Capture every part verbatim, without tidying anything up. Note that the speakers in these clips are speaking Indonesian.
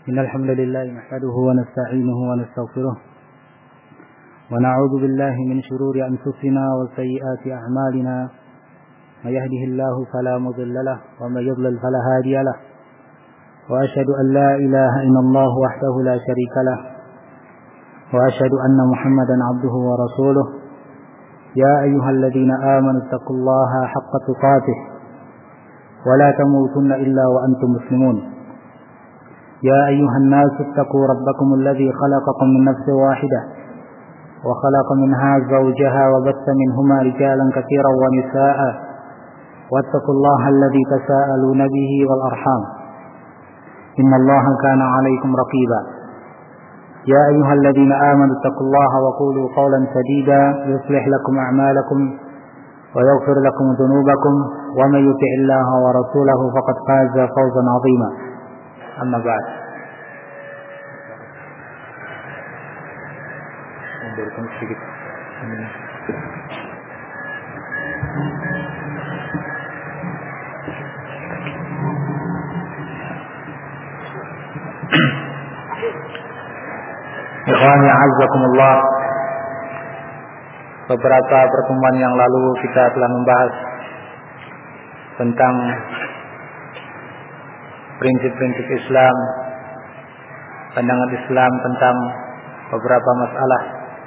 إن الحمد لله نحمده ونستعينه ونستغفره ونعوذ بالله من شرور أنفسنا وسيئات أعمالنا من يهده الله فلا مضل له ومن يضلل فلا هادي له وأشهد أن لا إله إلا الله وحده لا شريك له وأشهد أن محمدا عبده ورسوله يا أيها الذين آمنوا اتقوا الله حق تقاته ولا تموتن إلا وأنتم مسلمون يا أيها الناس اتقوا ربكم الذي خلقكم من نفس واحدة وخلق منها زوجها وبث منهما رجالا كثيرا ونساء واتقوا الله الذي تساءلون به والأرحام إن الله كان عليكم رقيبا يا أيها الذين آمنوا اتقوا الله وقولوا قولا سديدا يصلح لكم أعمالكم ويغفر لكم ذنوبكم ومن يطع الله ورسوله فقد فاز فوزا عظيما أما بعد. Ikhwani azzakumullah, beberapa pertemuan yang lalu kita telah membahas tentang prinsip-prinsip Islam, pandangan Islam tentang beberapa masalah,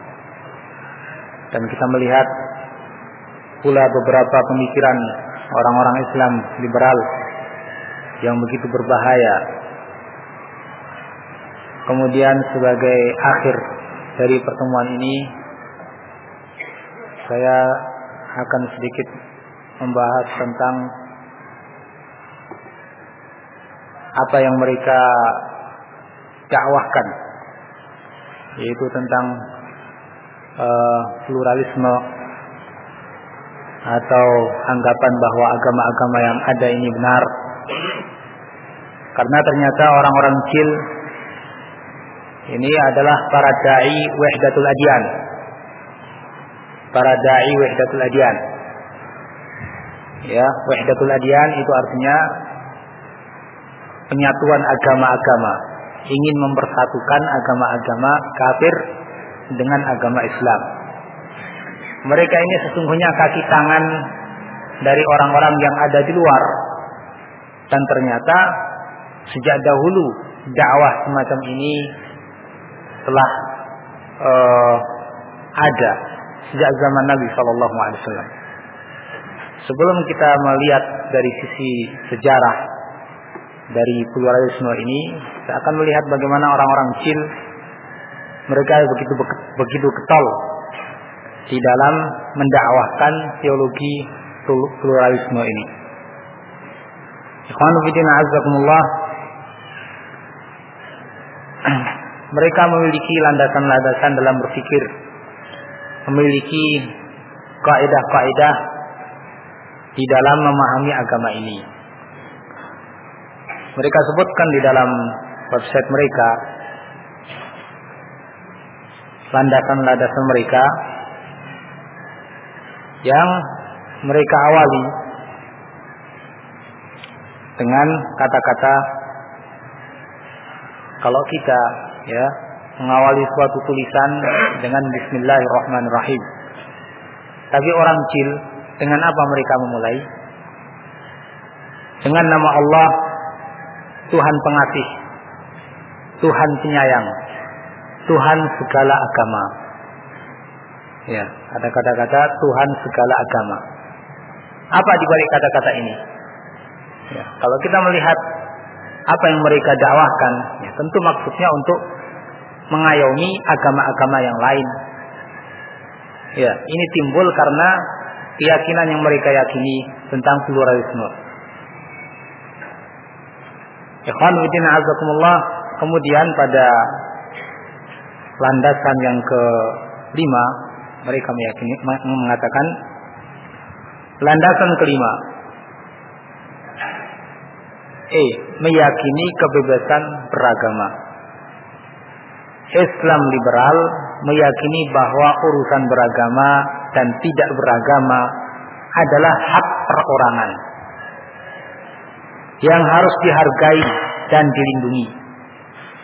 dan kita melihat pula beberapa pemikiran orang-orang Islam liberal yang begitu berbahaya. Kemudian sebagai akhir dari pertemuan ini, saya akan sedikit membahas tentang apa yang mereka dakwahkan, yaitu tentang uh, pluralisme atau anggapan bahwa agama-agama yang ada ini benar. Karena ternyata orang-orang kecil ini adalah para dai wahdatul adyan. Para dai wahdatul adyan. Ya, wahdatul adyan itu artinya penyatuan agama-agama, ingin mempersatukan agama-agama kafir dengan agama Islam. Mereka ini sesungguhnya kaki tangan dari orang-orang yang ada di luar, dan ternyata sejak dahulu dakwah semacam ini telah uh, ada sejak zaman Nabi Shallallahu Alaihi Wasallam. Sebelum kita melihat dari sisi sejarah dari pluralisme ini, kita akan melihat bagaimana orang-orang kecil mereka begitu begitu getol di dalam mendakwahkan teologi pluralisme ini. Ikhwanu fillah azzakumullah, mereka memiliki landasan-landasan dalam berpikir, memiliki kaidah-kaidah di dalam memahami agama ini. Mereka sebutkan di dalam website mereka landasan-landasan mereka yang mereka awali dengan kata-kata, kalau kita ya mengawali suatu tulisan dengan Bismillahirrahmanirrahim, tapi orang kecil dengan apa mereka memulai? Dengan nama Allah, Tuhan pengasih, Tuhan penyayang, Tuhan segala agama. Ya, ada kata-kata Tuhan segala agama. Apa di balik kata-kata ini? Ya, kalau kita melihat apa yang mereka dakwahkan, ya, tentu maksudnya untuk mengayomi agama-agama yang lain. Ya, ini timbul karena keyakinan yang mereka yakini tentang pluralisme. Ikhwan fillah azakumullah, kemudian pada landasan yang kelima, mereka meyakini mengatakan landasan kelima, E. meyakini kebebasan beragama. Islam liberal meyakini bahwa urusan beragama dan tidak beragama adalah hak perorangan yang harus dihargai dan dilindungi.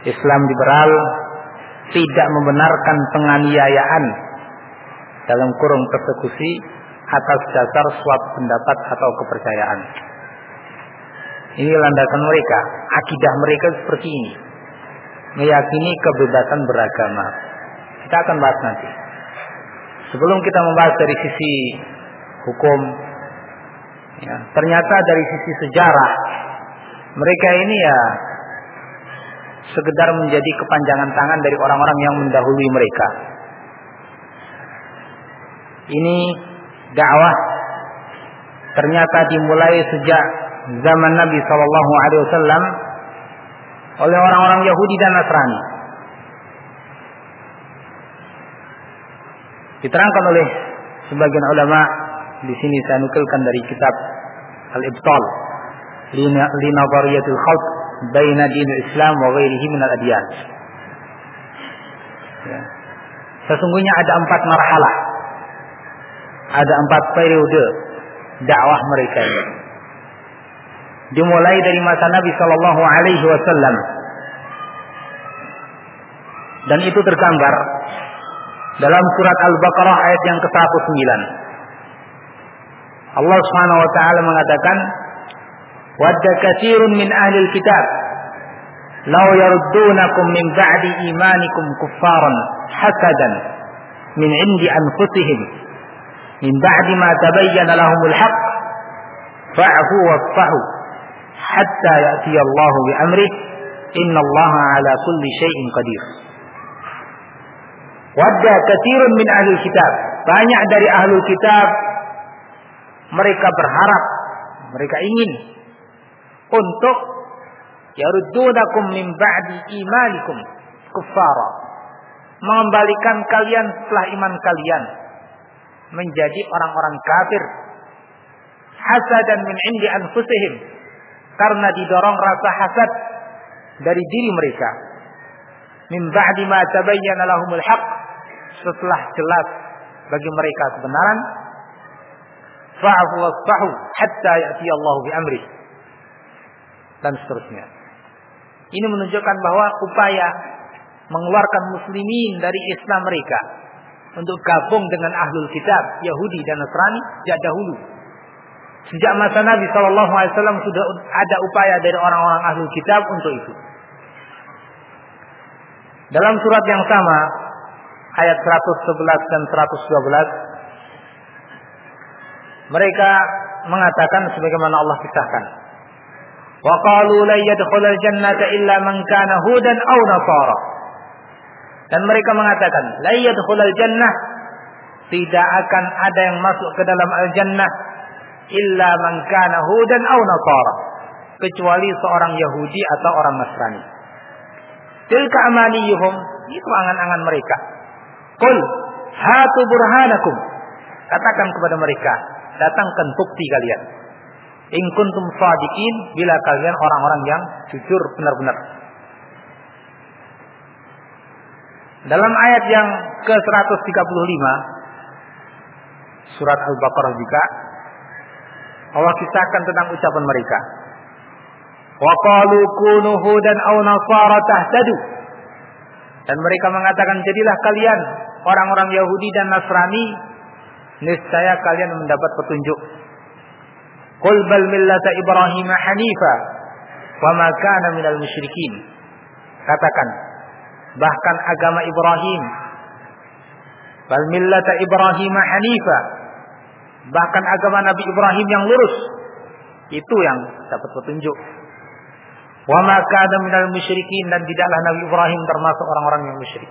Islam liberal tidak membenarkan penganiayaan dalam kurung persekusi atas dasar suatu pendapat atau kepercayaan. Ini landasan mereka, akidah mereka seperti ini, meyakini kebebasan beragama. Kita akan bahas nanti. Sebelum kita membahas dari sisi hukum, ya, ternyata dari sisi sejarah mereka ini ya sekedar menjadi kepanjangan tangan dari orang-orang yang mendahului mereka. Ini dakwah ternyata dimulai sejak zaman Nabi Shallallahu Alaihi Wasallam oleh orang-orang Yahudi dan Nasrani. Diterangkan oleh sebagian ulama, di sini saya nukilkan dari kitab Al-Ibtal li Nadhariyatil Khalq baina dinil Islam wa ghairihi minal adyan. Ya. Sesungguhnya ada empat marhalah, ada empat periode dakwah mereka ini. Dimulai dari masa Nabi Shallallahu Alaihi Wasallam, dan itu tergambar dalam surat Al-Baqarah ayat yang ke seratus sembilan. Allah Subhanahu wa taala mengatakan, "Wadda katsirun min ahli al-kitab law yaruddunakum min ba'di imanikum kuffaran hasadan min 'indi anfusihim min ba'di ma tabayyana lahumul haqq fa'fu wasfahu hatta ya'tiya Allahu bi amrih innallaha 'ala kulli syai'in qadir." Wadda katsirun min ahli kitab, banyak dari ahli kitab mereka berharap, mereka ingin untuk yaruddunakum min ba'di imanikum kuffara, mengembalikan kalian setelah iman kalian menjadi orang-orang kafir, hasadan min 'indi anfusihim, karena didorong rasa hasad dari diri mereka, min ba'di ma tabayyana lahumul haqq, setelah jelas bagi mereka kebenaran, fa'fu wasfahu hatta ya'ti Allah bi amri, dan seterusnya. Ini menunjukkan bahwa upaya mengeluarkan muslimin dari Islam mereka untuk gabung dengan ahlul kitab Yahudi dan Nasrani sejak dahulu. Sejak masa Nabi Shallallahu Alaihi Wasallam sudah ada upaya dari orang-orang ahlul kitab untuk itu. Dalam surat yang sama, ayat seratus sebelas dan seratus dua belas, mereka mengatakan sebagaimana Allah kisahkan, wa qalu la yadkhulul jannata illa man kana hudan aw nasara, dan mereka mengatakan la yadkhulul jannah, tidak akan ada yang masuk ke dalam al-jannah illa man kana hudan aw nasara, kecuali seorang Yahudi atau orang Nasrani. Tilka amaniyuhum, itu angan-angan mereka. Qul hatu burhanakum, katakan kepada mereka, datangkan bukti kalian. In kuntum shadiqin, bila kalian orang-orang yang jujur benar-benar. Dalam ayat yang ke seratus tiga puluh lima surat Al-Baqarah juga Allah kisahkan tentang ucapan mereka. Wa qalu kunu hudan aw nasara tahtadu, dan mereka mengatakan jadilah kalian orang-orang Yahudi dan Nasrani, niscaya kalian mendapat petunjuk. Qul bal millata Ibrahim hanifa wa ma kana minal musyrikin, katakan bahkan agama Ibrahim, bal millata Ibrahim hanifa, bahkan agama Nabi Ibrahim yang lurus, itu yang dapat petunjuk. Wa ma kana minal musyrikin, dan tidaklah Nabi Ibrahim termasuk orang-orang yang musyrik.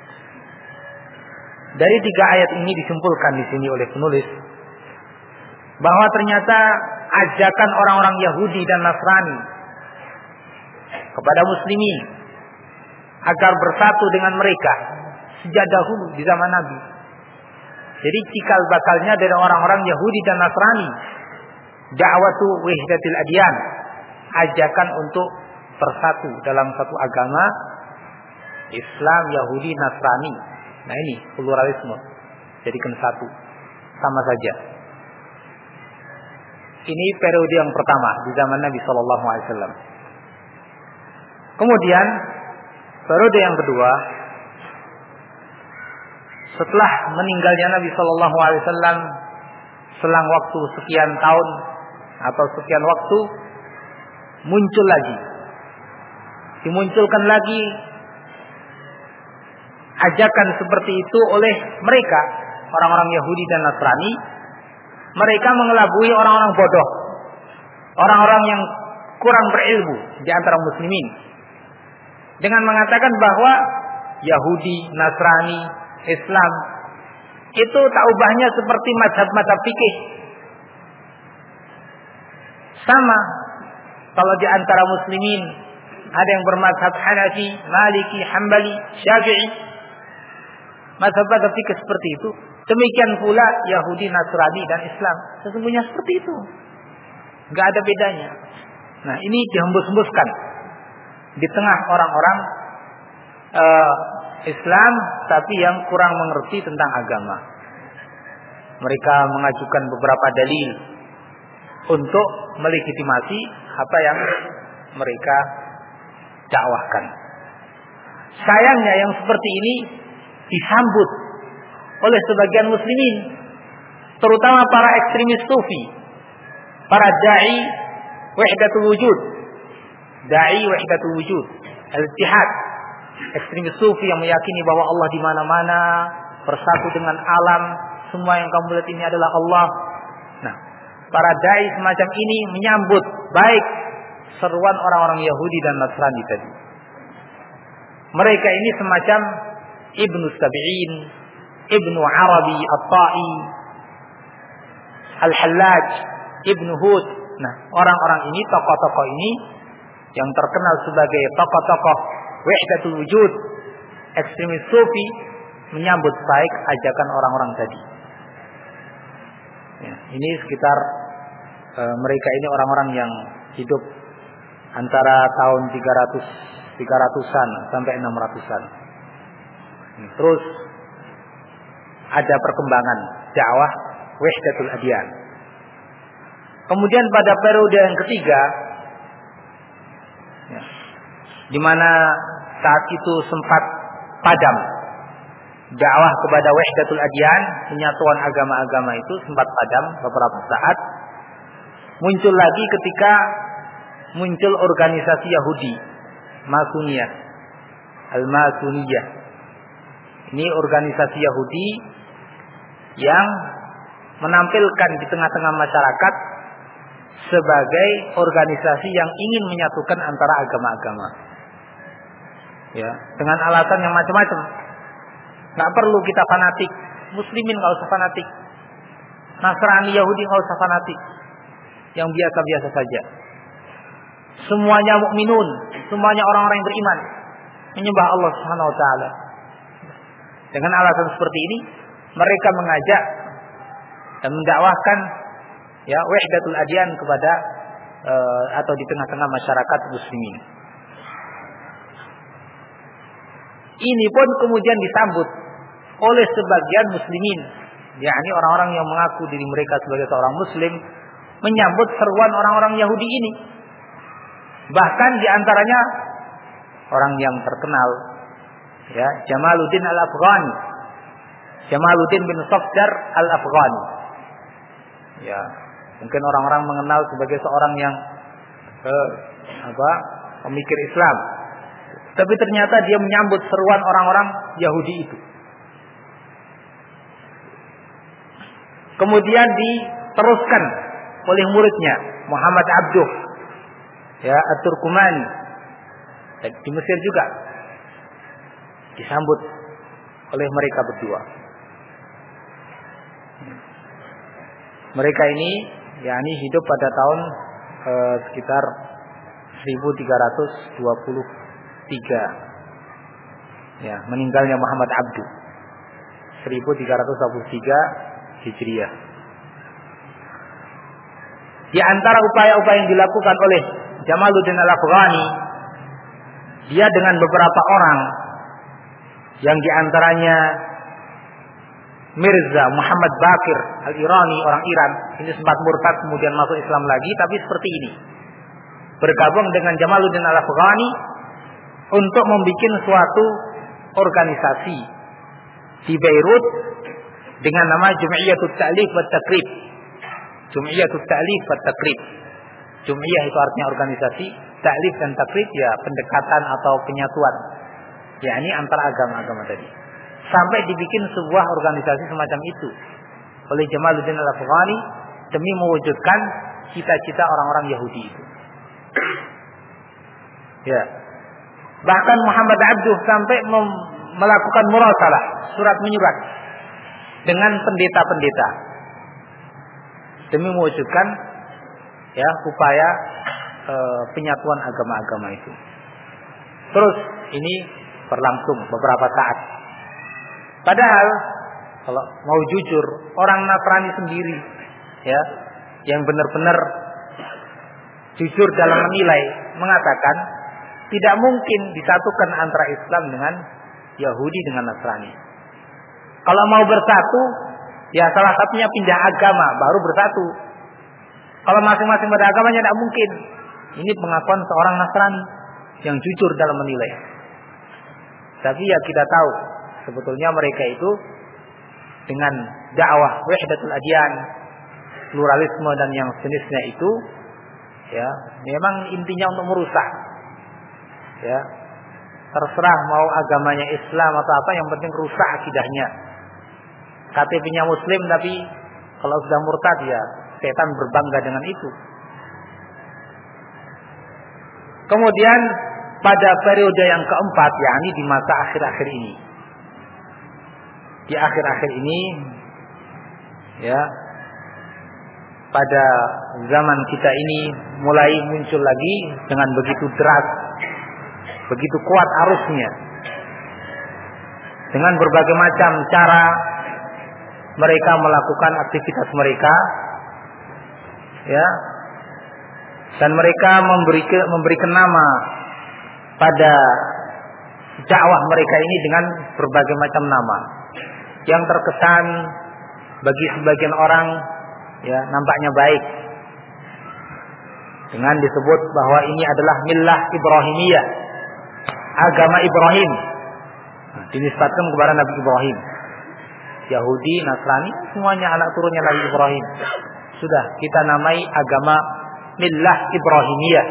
Dari tiga ayat ini disimpulkan di sini oleh penulis bahwa ternyata ajakan orang-orang Yahudi dan Nasrani kepada muslimin agar bersatu dengan mereka sejak dahulu di zaman Nabi. Jadi cikal bakalnya dari orang-orang Yahudi dan Nasrani, da'watu wahdatil adyan, ajakan untuk bersatu dalam satu agama, Islam, Yahudi, Nasrani. Nah ini pluralisme, jadikan satu, sama saja. Ini periode yang pertama di zaman Nabi Shallallahu Alaihi Wasallam. Kemudian periode yang kedua, setelah meninggalnya Nabi Shallallahu Alaihi Wasallam selang waktu sekian tahun atau sekian waktu, muncul lagi, dimunculkan lagi ajakan seperti itu oleh mereka, orang-orang Yahudi dan Nasrani. Mereka mengelabui orang-orang bodoh, orang-orang yang kurang berilmu di antara muslimin, dengan mengatakan bahwa Yahudi, Nasrani, Islam itu tak ubahnya seperti mazhab-mazhab fikih. Sama kalau di antara muslimin ada yang bermazhab Hanafi, Maliki, Hambali, Syafi'i, mazhab-mazhab fikih seperti itu. Demikian pula Yahudi, Nasrani dan Islam, sesungguhnya seperti itu, nggak ada bedanya. Nah, ini dihembus-hembuskan di tengah orang-orang uh, Islam, tapi yang kurang mengerti tentang agama. Mereka mengajukan beberapa dalil untuk melegitimasi apa yang mereka dakwahkan. Sayangnya yang seperti ini disambut oleh sebagian muslimin, terutama para ekstremis sufi, para dai wahdatul wujud, dai wahdatul wujud, al-ittihad, ekstremis sufi yang meyakini bahwa Allah di mana-mana, bersatu dengan alam, semua yang kamu lihat ini adalah Allah. Nah, para dai semacam ini menyambut baik seruan orang-orang Yahudi dan Nasrani tadi. Mereka ini semacam Ibnu Sabi'in, Ibnu Arabi At-Ta'i, Al-Hallaj, Ibnu Hud. Nah, orang-orang ini, tokoh-tokoh ini yang terkenal sebagai tokoh-tokoh wahdatul wujud, ekstremis sufi, menyambut baik ajakan orang-orang tadi. Ya, ini sekitar e, mereka ini orang-orang yang hidup antara tahun tiga ratus tiga ratusan sampai enam ratusan. Terus ada perkembangan dakwah wahdatul adyan. Kemudian pada periode yang ketiga, ya, di mana saat itu sempat padam dakwah kepada wahdatul adyan, penyatuan agama-agama itu sempat padam beberapa saat. Muncul lagi ketika muncul organisasi Yahudi, Masuniyah, Al-Masuniyah. Ini organisasi Yahudi yang menampilkan di tengah-tengah masyarakat sebagai organisasi yang ingin menyatukan antara agama-agama. Ya, dengan alasan yang macam-macam. Nggak perlu kita fanatik, muslimin nggak usah fanatik, Nasrani, Yahudi nggak usah fanatik, yang biasa-biasa saja. Semuanya mukminun, semuanya orang-orang yang beriman, menyembah Allah Subhanahu wa taala. Dengan alasan seperti ini, mereka mengajak dan mendakwahkan ya wahdatul adyan kepada uh, atau di tengah-tengah masyarakat muslimin. Ini pun kemudian disambut oleh sebagian muslimin, yakni orang-orang yang mengaku diri mereka sebagai seorang muslim, menyambut seruan orang-orang Yahudi ini. Bahkan diantaranya orang yang terkenal, ya, Jamaluddin Al-Afghani, Jamaluddin bin Safdar Al-Afghani. Ya, mungkin orang-orang mengenal sebagai seorang yang eh, apa, pemikir Islam. Tapi ternyata dia menyambut seruan orang-orang Yahudi itu. Kemudian diteruskan oleh muridnya Muhammad Abduh, ya, At-Turkumani, di Mesir juga disambut oleh mereka berdua. Mereka ini yakni hidup pada tahun eh, sekitar seribu tiga ratus dua puluh tiga. Ya, meninggalnya Muhammad Abduh seribu tiga ratus dua puluh tiga Hijriah. Di antara upaya-upaya yang dilakukan oleh Jamaluddin Al-Afghani, dia dengan beberapa orang yang diantaranya Mirza Muhammad Baqir Al-Irani, orang Iran, ini sempat murtad kemudian masuk Islam lagi, tapi seperti ini, bergabung dengan Jamaluddin Al-Afghani untuk membuat suatu organisasi di Beirut dengan nama Jum'iyatut Ta'lif wa Takrib. Jum'iyatut Ta'lif wa Takrib. Jum'iyah itu artinya organisasi, ta'lif dan takrib ya pendekatan atau penyatuan. Ya ini antara agama-agama tadi. Sampai dibikin sebuah organisasi semacam itu oleh Jamaluddin Al-Afghani demi mewujudkan cita-cita orang-orang Yahudi itu. Ya. Bahkan Muhammad Abduh sampai mem- melakukan murasalah, surat menyurat dengan pendeta-pendeta demi mewujudkan ya upaya e, penyatuan agama-agama itu. Terus ini berlangsung beberapa saat. Padahal kalau mau jujur, orang Nasrani sendiri ya yang benar-benar jujur dalam menilai mengatakan tidak mungkin disatukan antara Islam dengan Yahudi dengan Nasrani. Kalau mau bersatu, ya salah satunya pindah agama baru bersatu. Kalau masing-masing pada agamanya tidak mungkin. Ini pengakuan seorang Nasrani yang jujur dalam menilai. Tapi ya kita tahu sebetulnya mereka itu dengan dakwah wahdatul adyan, pluralisme dan yang sejenisnya itu ya memang intinya untuk merusak. Ya, terserah mau agamanya Islam atau apa, yang penting rusak akidahnya. K T P-nya Muslim tapi kalau sudah murtad ya setan berbangga dengan itu. Kemudian pada periode yang keempat, yakni di masa akhir-akhir ini, di akhir-akhir ini, ya, pada zaman kita ini mulai muncul lagi dengan begitu deras, begitu kuat arusnya, dengan berbagai macam cara mereka melakukan aktivitas mereka, ya, dan mereka memberi memberikan nama pada dakwah mereka ini dengan berbagai macam nama yang terkesan bagi sebagian orang ya nampaknya baik, dengan disebut bahwa ini adalah millah Ibrahimiyah, agama Ibrahim, nah, dinisbatkan kepada Nabi Ibrahim. Yahudi, Nasrani, semuanya anak turunnya Nabi Ibrahim. Sudah kita namai agama millah Ibrahimiyah.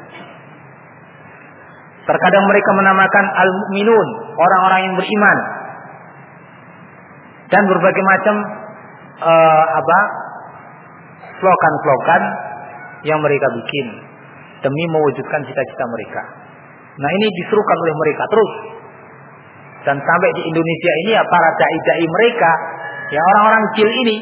Terkadang mereka menamakan al-mu'minun, orang-orang yang beriman, dan berbagai macam uh, apa slogan-slogan yang mereka bikin demi mewujudkan cita-cita mereka. Nah ini diserukan oleh mereka terus, dan sampai di Indonesia ini ya para dai-dai mereka, ya orang-orang kecil ini,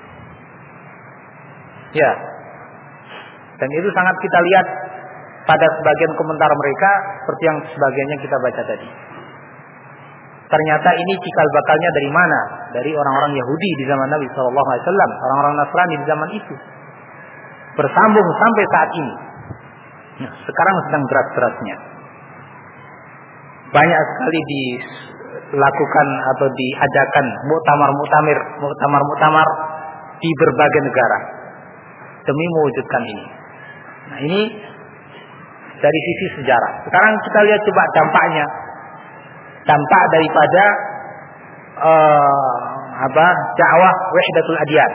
ya, dan itu sangat kita lihat pada sebagian komentar mereka seperti yang sebagiannya kita baca tadi. Ternyata ini cikal bakalnya dari mana? Dari orang-orang Yahudi di zaman Nabi shallallahu alaihi wasallam, orang-orang Nasrani di zaman itu, bersambung sampai saat ini. Nah, sekarang sedang berat-beratnya. Banyak sekali dilakukan atau diadakan muktamar-muktamir, muktamar-muktamar di berbagai negara demi mewujudkan ini. Nah ini dari sisi sejarah. Sekarang kita lihat coba dampaknya, dampak daripada uh, apa dakwah wahdatul adyan.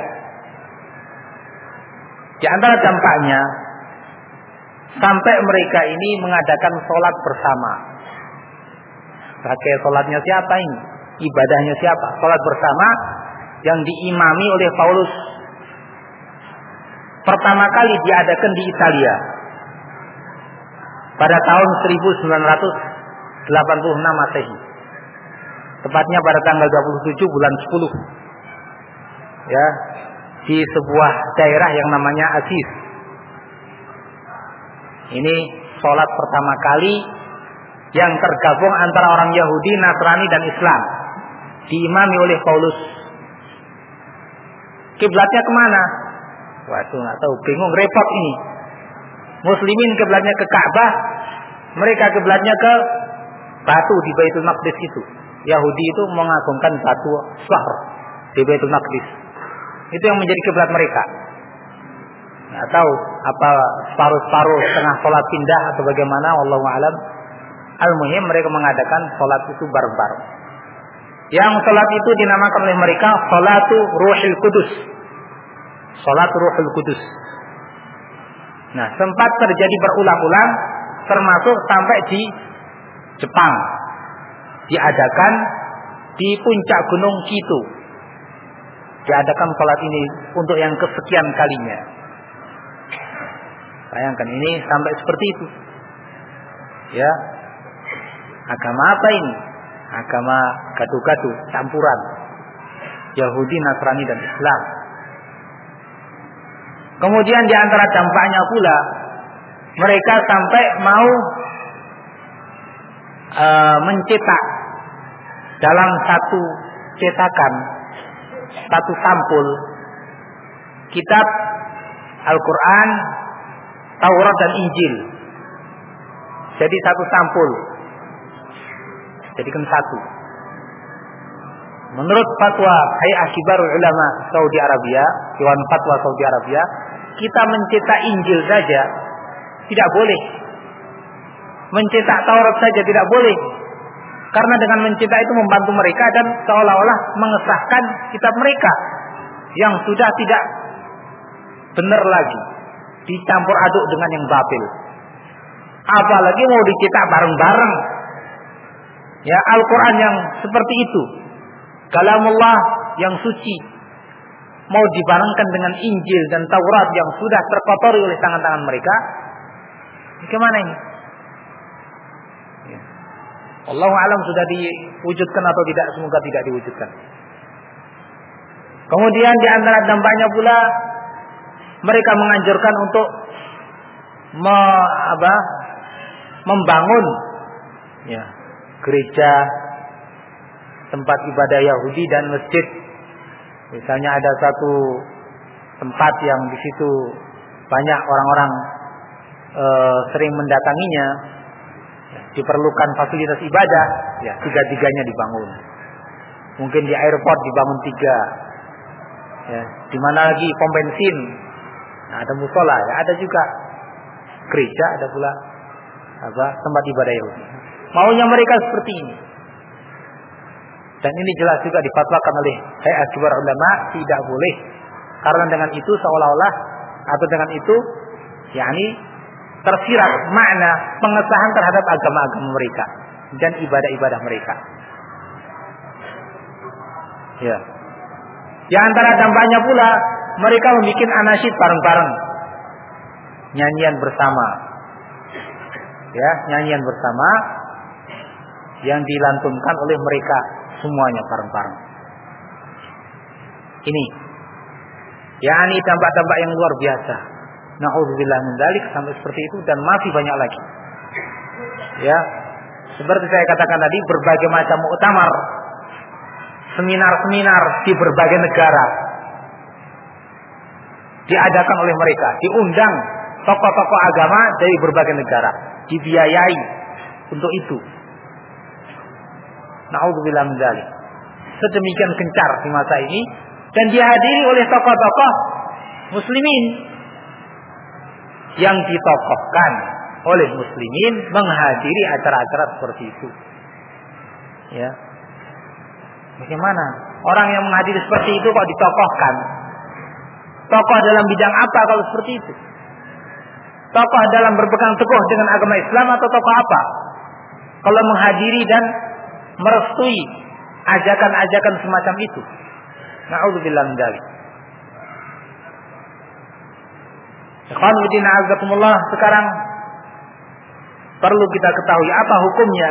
Di antara dampaknya, sampai mereka ini mengadakan sholat bersama. Pakai sholatnya siapa ini? Ibadahnya siapa? Sholat bersama yang diimami oleh Paulus. Pertama kali diadakan di Italia pada tahun seribu sembilan ratus delapan puluh enam Masehi. Tepatnya pada tanggal dua puluh tujuh bulan sepuluh. Ya, di sebuah daerah yang namanya Aziz. Ini sholat pertama kali yang tergabung antara orang Yahudi, Nasrani dan Islam, diimami oleh Paulus. Kiblatnya kemana? Waduh, nggak tahu, bingung, repot ini. Muslimin kiblatnya ke Ka'bah, mereka kiblatnya ke batu di Baitul Maqdis itu. Yahudi itu mengagungkan batu Sahr di Baitul Maqdis. Itu yang menjadi kiblat mereka. Nggak tahu apa separuh-separuh setengah sholat pindah atau bagaimana, wallahu a'lam. Al-muhim mereka mengadakan sholat itu bareng-bareng. Yang sholat itu dinamakan oleh mereka Sholatu Ruhul Kudus. Sholat Ruhul Kudus. Nah, sempat terjadi berulang-ulang, termasuk sampai di Jepang. Diadakan di puncak Gunung Kitu. Diadakan sholat ini untuk yang kesekian kalinya. Bayangkan ini sampai seperti itu. Ya. Agama apa ini? Agama gaduh-gaduh, campuran Yahudi, Nasrani dan Islam. Kemudian di antara dampaknya pula mereka sampai mau uh, mencetak dalam satu cetakan, satu sampul kitab Al-Quran, Taurat dan Injil. Jadi satu sampul, jadikan satu. Menurut fatwa Hay'ah Kibarul Ulama Saudi Arabia, Dewan Fatwa Saudi Arabia, kita mencetak Injil saja tidak boleh. Mencetak Taurat saja tidak boleh. Karena dengan mencetak itu membantu mereka dan seolah-olah mengesahkan kitab mereka yang sudah tidak benar lagi, dicampur aduk dengan yang batil. Apalagi mau dicetak bareng-bareng. Ya, Al-Quran yang seperti itu, kalamullah yang suci, mau dibarengkan dengan Injil dan Taurat yang sudah terkotori oleh tangan-tangan mereka. Bagaimana ini? Ya. Allahu a'lam sudah diwujudkan atau tidak, semoga tidak diwujudkan. Kemudian di antara dampaknya pula mereka menganjurkan untuk me, apa, membangun ya, gereja, tempat ibadah Yahudi dan masjid. Misalnya ada satu tempat yang di situ banyak orang-orang e, sering mendatanginya, ya, diperlukan fasilitas ibadah, ya tiga-tiganya dibangun. Mungkin di airport dibangun tiga, ya, di mana lagi pom bensin, nah, ada musola, ya, ada juga gereja, ada pula apa tempat ibadah Yahudi. Maunya mereka seperti ini. Dan ini jelas juga difatwakan oleh Hay'ah Kibar Ulama, tidak boleh. Karena dengan itu seolah-olah atau dengan itu yakni tersirat makna pengesahan terhadap agama-agama mereka dan ibadah-ibadah mereka. Ya. Di antara dampaknya pula mereka membuat anasyid bareng-bareng. Nyanyian bersama. Ya, nyanyian bersama yang dilantunkan oleh mereka semuanya bareng-bareng. Ini yakni dampak-dampak yang luar biasa. Na'udzubillah min dzalik, sampai seperti itu dan masih banyak lagi. Ya. Seperti saya katakan tadi, berbagai macam muktamar, seminar-seminar di berbagai negara diadakan oleh mereka, diundang tokoh-tokoh agama dari berbagai negara, dibiayai untuk itu. Na'udzubillah min dzalik. Sedemikian gencar di masa ini dan dihadiri oleh tokoh-tokoh muslimin yang ditokohkan oleh muslimin menghadiri acara-acara seperti itu. Ya. Bagaimana? Orang yang menghadiri seperti itu kok ditokohkan? Tokoh dalam bidang apa kalau seperti itu? Tokoh dalam berpegang teguh dengan agama Islam atau tokoh apa? Kalau menghadiri dan merestui ajakan-ajakan semacam itu. Na'udzubillah min dzalik. Ikhwan fillah azakumullah, sekarang perlu kita ketahui apa hukumnya.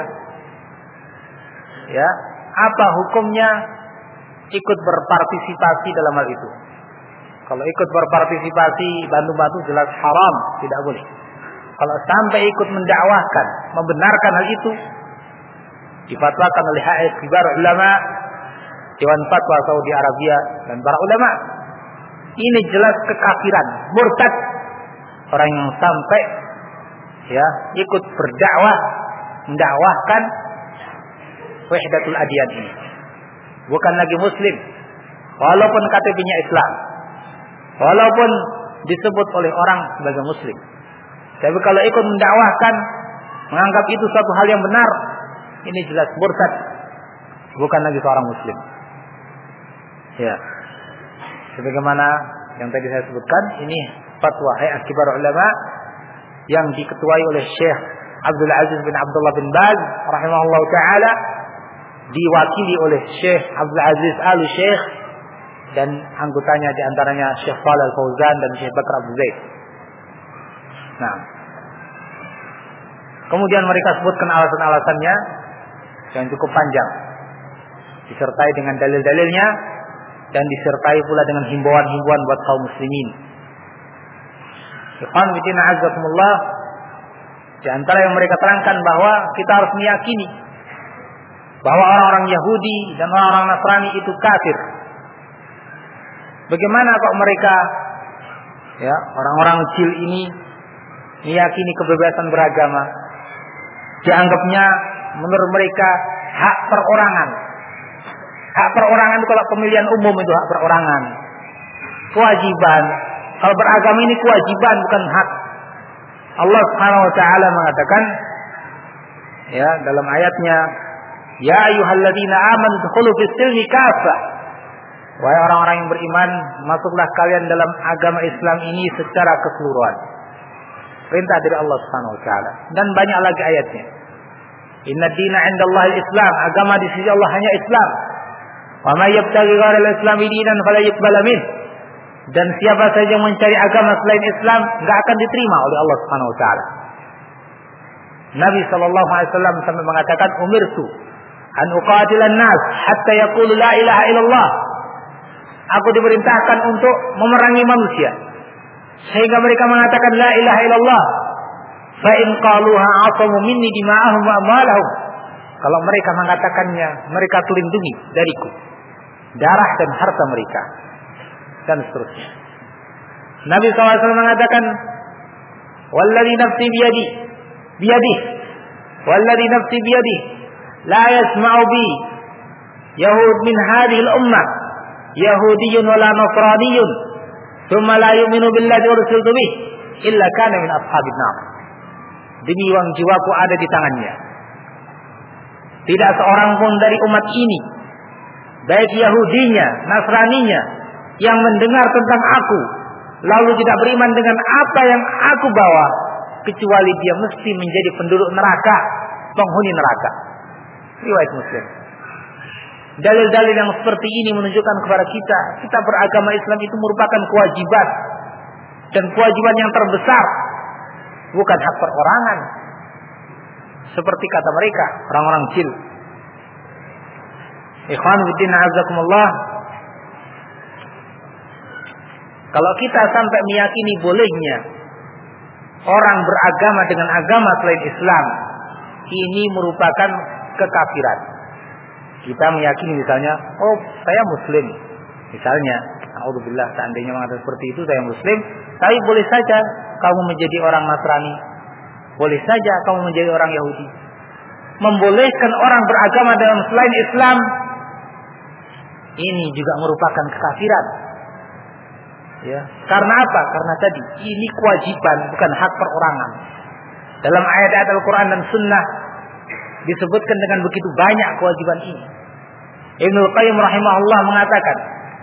Ya, apa hukumnya ikut berpartisipasi dalam hal itu? Kalau ikut berpartisipasi bantu-bantu jelas haram, tidak boleh. Kalau sampai ikut mendakwahkan, membenarkan hal itu, difatwakan oleh Hay'ah Kibar Ulama, Dewan Fatwa Saudi Arabia dan para ulama, ini jelas kekafiran, murtad. Orang yang sampai ya ikut berdakwah, mendakwahkan wahdatul adyan ini, bukan lagi muslim, walaupun K T P-nya Islam, walaupun disebut oleh orang sebagai muslim. Tapi kalau ikut mendakwahkan, menganggap itu suatu hal yang benar, ini jelas murtad, bukan lagi seorang muslim. Ya. Sebagaimana yang tadi saya sebutkan, ini fatwa Hay'at Kibar Ulama yang diketuai oleh Syekh Abdul Aziz bin Abdullah bin Baz rahimahullah taala, diwakili oleh Syekh Abdul Aziz Al-Syekh, dan anggotanya diantaranya Syekh Shalih Al-Fauzan dan Syekh Bakar Abu Zaid. Nah, kemudian mereka sebutkan alasan-alasannya yang cukup panjang, disertai dengan dalil-dalilnya, dan disertai pula dengan himbauan-himbauan buat kaum muslimin. Ikhwan fillah azzakumullah, di antara yang mereka terangkan bahwa kita harus meyakini bahwa orang-orang Yahudi dan orang-orang Nasrani itu kafir. Bagaimana kok mereka, ya, orang-orang kecil ini meyakini kebebasan beragama? Dianggapnya menurut mereka hak perorangan. Hak perorangan itu kalau pemilihan umum itu hak perorangan. Kewajiban. Kalau beragama ini kewajiban, bukan hak. Allah Subhanahu wa taala mengatakan, ya, dalam ayatnya, ya ayyuhalladzina amanu dkhulu fis-silmi kafah. Wahai orang-orang yang beriman, masuklah kalian dalam agama Islam ini secara keseluruhan. Perintah dari Allah Subhanahu wa taala. Dan banyak lagi ayatnya. Inna dina 'indallahi al-Islam, agama di sisi Allah hanya Islam. Wa may yabtaghi ghayra al-Islam dinan fala yuqbal min. Dan siapa saja yang mencari agama selain Islam, enggak akan diterima oleh Allah Subhanahu wa taala. Nabi sallallahu alaihi wasallam sampai mengatakan, umirtu an uqatilan nas hatta yaqulu la ilaha illallah. Aku diperintahkan untuk memerangi manusia sehingga mereka mengatakan la ilaha illallah. Fa in qaluha 'asamu minni dima'ahum wa amwalahum. Kalau mereka mengatakannya, mereka terlindungi dariku darah dan harta mereka, dan seterusnya. Nabi sallallahu alaihi wasallam mengatakan, walladzi nafsi biyadi biyadi walladzi nafsi biyadi la yasma'u bi yahud min hadhihi al-ummah yahudiyyun wala nasraniyyun thumma la yu'minu billazi ursiltu bih illa kana min ashabin nar. Demi yang jiwaku ada di tangannya, tidak seorang pun dari umat ini, baik Yahudinya, Nasraninya, yang mendengar tentang aku lalu tidak beriman dengan apa yang aku bawa, kecuali dia mesti menjadi penduduk neraka, penghuni neraka. Riwayat Muslim. Dalil-dalil yang seperti ini menunjukkan kepada kita, kita beragama Islam itu merupakan kewajiban, dan kewajiban yang terbesar, bukan hak perorangan seperti kata mereka, orang-orang jil. Ikhwan fillah azakumullah, kalau kita sampai meyakini bolehnya orang beragama dengan agama selain Islam, ini merupakan kekafiran. Kita meyakini misalnya, oh saya Muslim, misalnya, a'udzubillah, seandainya mengatakan seperti itu, saya Muslim, tapi boleh saja kamu menjadi orang Nasrani, boleh saja kamu menjadi orang Yahudi. Membolehkan orang beragama dalam selain Islam, ini juga merupakan kekafiran. Ya, karena apa? Karena tadi ini kewajiban, bukan hak perorangan. Dalam ayat-ayat Al-Quran dan Sunnah disebutkan dengan begitu banyak kewajiban ini. Ibnul Qayyim rahimahullah mengatakan,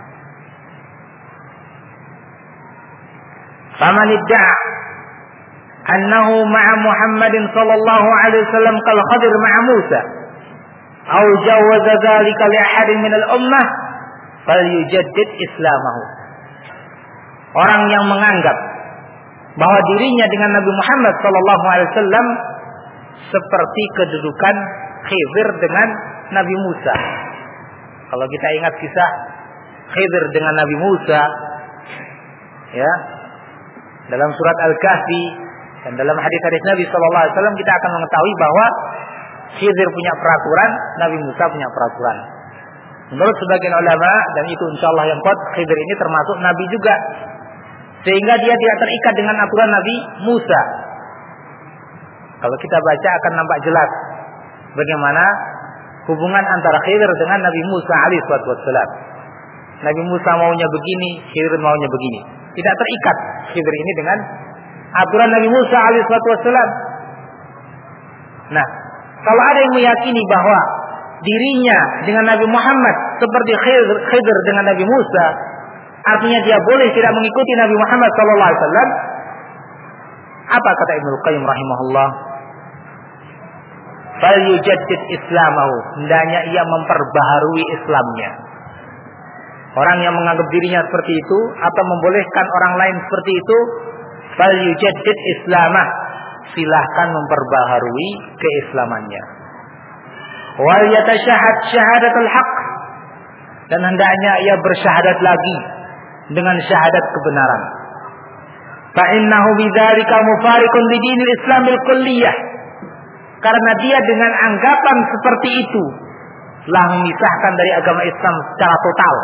faman idda'a annahu ma'a Muhammadin sallallahu alaihi wasallam kal Khadir ma'a Musa aw jawaza dzalika li ahadin min al-ummah falyujaddid islamahu. Orang yang menganggap bahwa dirinya dengan Nabi Muhammad sallallahu alaihi wasallam seperti kedudukan Khidir dengan Nabi Musa. Kalau kita ingat kisah Khidir dengan Nabi Musa, ya, dalam surat Al-Kahfi dan dalam hadis-hadis Nabi sallallahu alaihi wasallam, kita akan mengetahui bahwa Khidir punya peraturan, Nabi Musa punya peraturan. Menurut sebagian ulama, dan itu insyaallah yang kuat, Khidir ini termasuk nabi juga, sehingga dia tidak terikat dengan aturan Nabi Musa. Kalau kita baca akan nampak jelas bagaimana hubungan antara Khidir dengan Nabi Musa alaihi wassalam. Nabi Musa maunya begini, Khidir maunya begini. Tidak terikat Khidir ini dengan aturan Nabi Musa alaihi wassalam. Nah, kalau ada yang meyakini bahwa dirinya dengan Nabi Muhammad seperti Khidir, Khidir dengan Nabi Musa, artinya dia boleh tidak mengikuti Nabi Muhammad sallallahu alaihi wasallam. Apa kata Ibnu Qayyim rahimahullah? Fal yujaddid islamahu, hendaknya ia memperbaharui Islamnya. Orang yang menganggap dirinya seperti itu atau membolehkan orang lain seperti itu, fal yujaddid islamah, silahkan memperbaharui keislamannya. Wal yatashahad syahadatul haqq, dan hendaknya ia bersyahadat lagi dengan syahadat kebenaran. Fa innahu bidzalika mufariqun lidinil islamil kulliyah, karena dia dengan anggapan seperti itu telah memisahkan dari agama Islam secara total.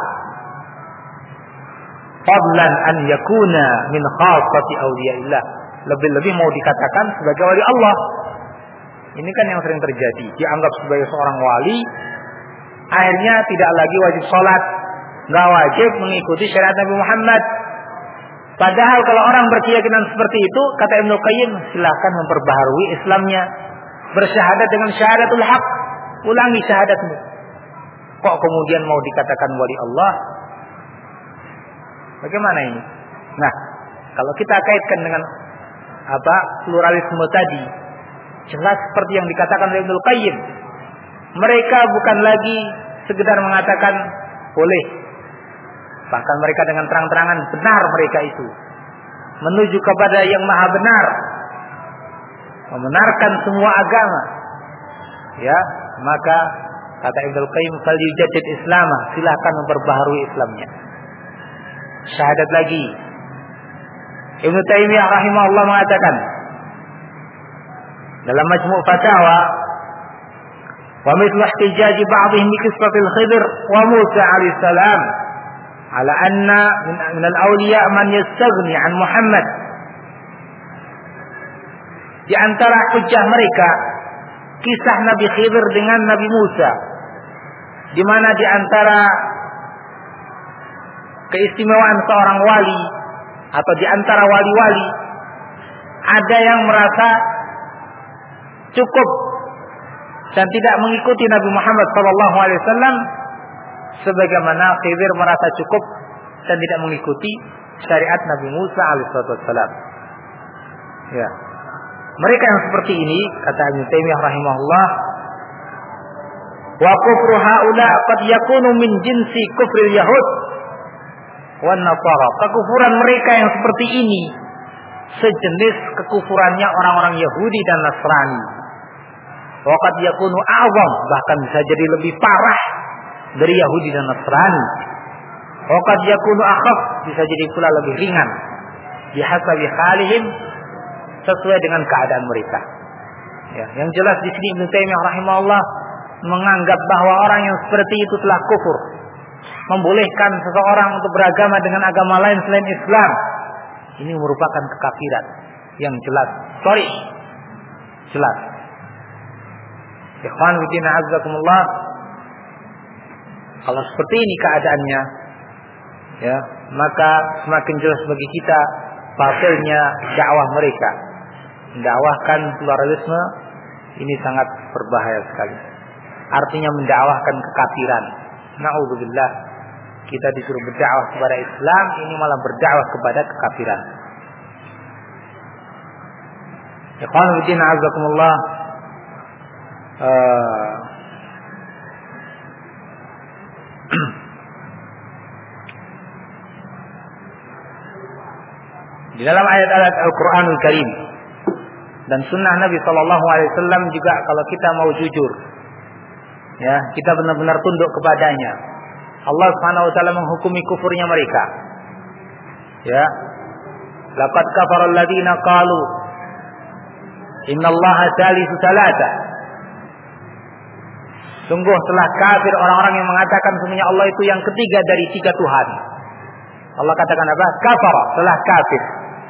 Fadlan an yakuna min khassati awliyaillah, lebih-lebih mau dikatakan sebagai wali Allah. Ini kan yang sering terjadi, dianggap sebagai seorang wali, akhirnya tidak lagi wajib sholat, nggak wajib mengikuti syariat Nabi Muhammad. Padahal kalau orang berkeyakinan seperti itu, kata Ibnu Qayyim, silahkan memperbaharui Islamnya, bersyahadat dengan syahadatul haq, ulangi syahadatmu. Kok kemudian mau dikatakan wali Allah? Bagaimana ini? Nah, kalau kita kaitkan dengan apa pluralisme tadi, jelas seperti yang dikatakan oleh Ibnu Qayyim, mereka bukan lagi sekedar mengatakan boleh, bahkan mereka dengan terang-terangan benar mereka itu menuju kepada yang maha benar, membenarkan semua agama. Ya, maka kata Ibnu Qayyim, fal yujaddid islamah, silahkan memperbaharui Islamnya. Syahadat lagi. Ibnu Taimiyah rahimahullah mengatakan dalam Majmu' Fatawa, wa mithlu ihtijaji ba'dihim bi qissatil Khidir wa Musa alaihi salam ala anna min, min al-awliya man yastaghni an Muhammad. Di antara hujjah mereka kisah Nabi Khidir dengan Nabi Musa, di mana di antara keistimewaan seorang wali atau di antara wali-wali ada yang merasa cukup dan tidak mengikuti Nabi Muhammad sallallahu alaihi wasallam, sebagaimana Khidir merasa cukup dan tidak mengikuti syariat Nabi Musa alaihi wasallam. Ya. Mereka yang seperti ini, kata Ibnu Taimiyah rahimahullah, wa kufru haula qad yakunu min jinsi kufril yahud wan nasara. Kekufuran mereka yang seperti ini sejenis kekufurannya orang-orang Yahudi dan Nasrani. Wa qad yakunu a'zam, bahkan bisa jadi lebih parah dari Yahudi dan Nasrani. Wa qad yakunu akhaf, bisa jadi pula lebih ringan. Bihasabi halihim, sesuai dengan keadaan mereka. Ya, yang jelas di sini Ibnu Taimiyah rahimahullah menganggap bahwa orang yang seperti itu telah kufur, membolehkan seseorang untuk beragama dengan agama lain selain Islam. Ini merupakan kekafiran yang jelas. Sorry, jelas. Ikhwan fillah azzakumullah, kalau seperti ini keadaannya, ya, maka semakin jelas bagi kita batilnya dakwah mereka. Mendakwahkan pluralisme ini sangat berbahaya sekali. Artinya mendakwahkan kekafiran. Na'udzubillah. Kita disuruh berdakwah kepada Islam, ini malah berdakwah kepada kekafiran. Ikhwan fillah azakumullah. Uh, di dalam ayat-ayat Al-Qur'anul Karim dan sunnah Nabi sallallahu alaihi wasallam juga, kalau kita mau jujur, ya, kita benar-benar tunduk kepadanya, Allah Subhanahu wa taala menghukumi kufurnya mereka. Ya. Laqad kafara alladziina qalu innallaha tsalitsu tsalatsa. Sungguh telah kafir orang-orang yang mengatakan sesungguhnya Allah itu yang ketiga dari tiga Tuhan. Allah katakan apa? Kafara, telah kafir.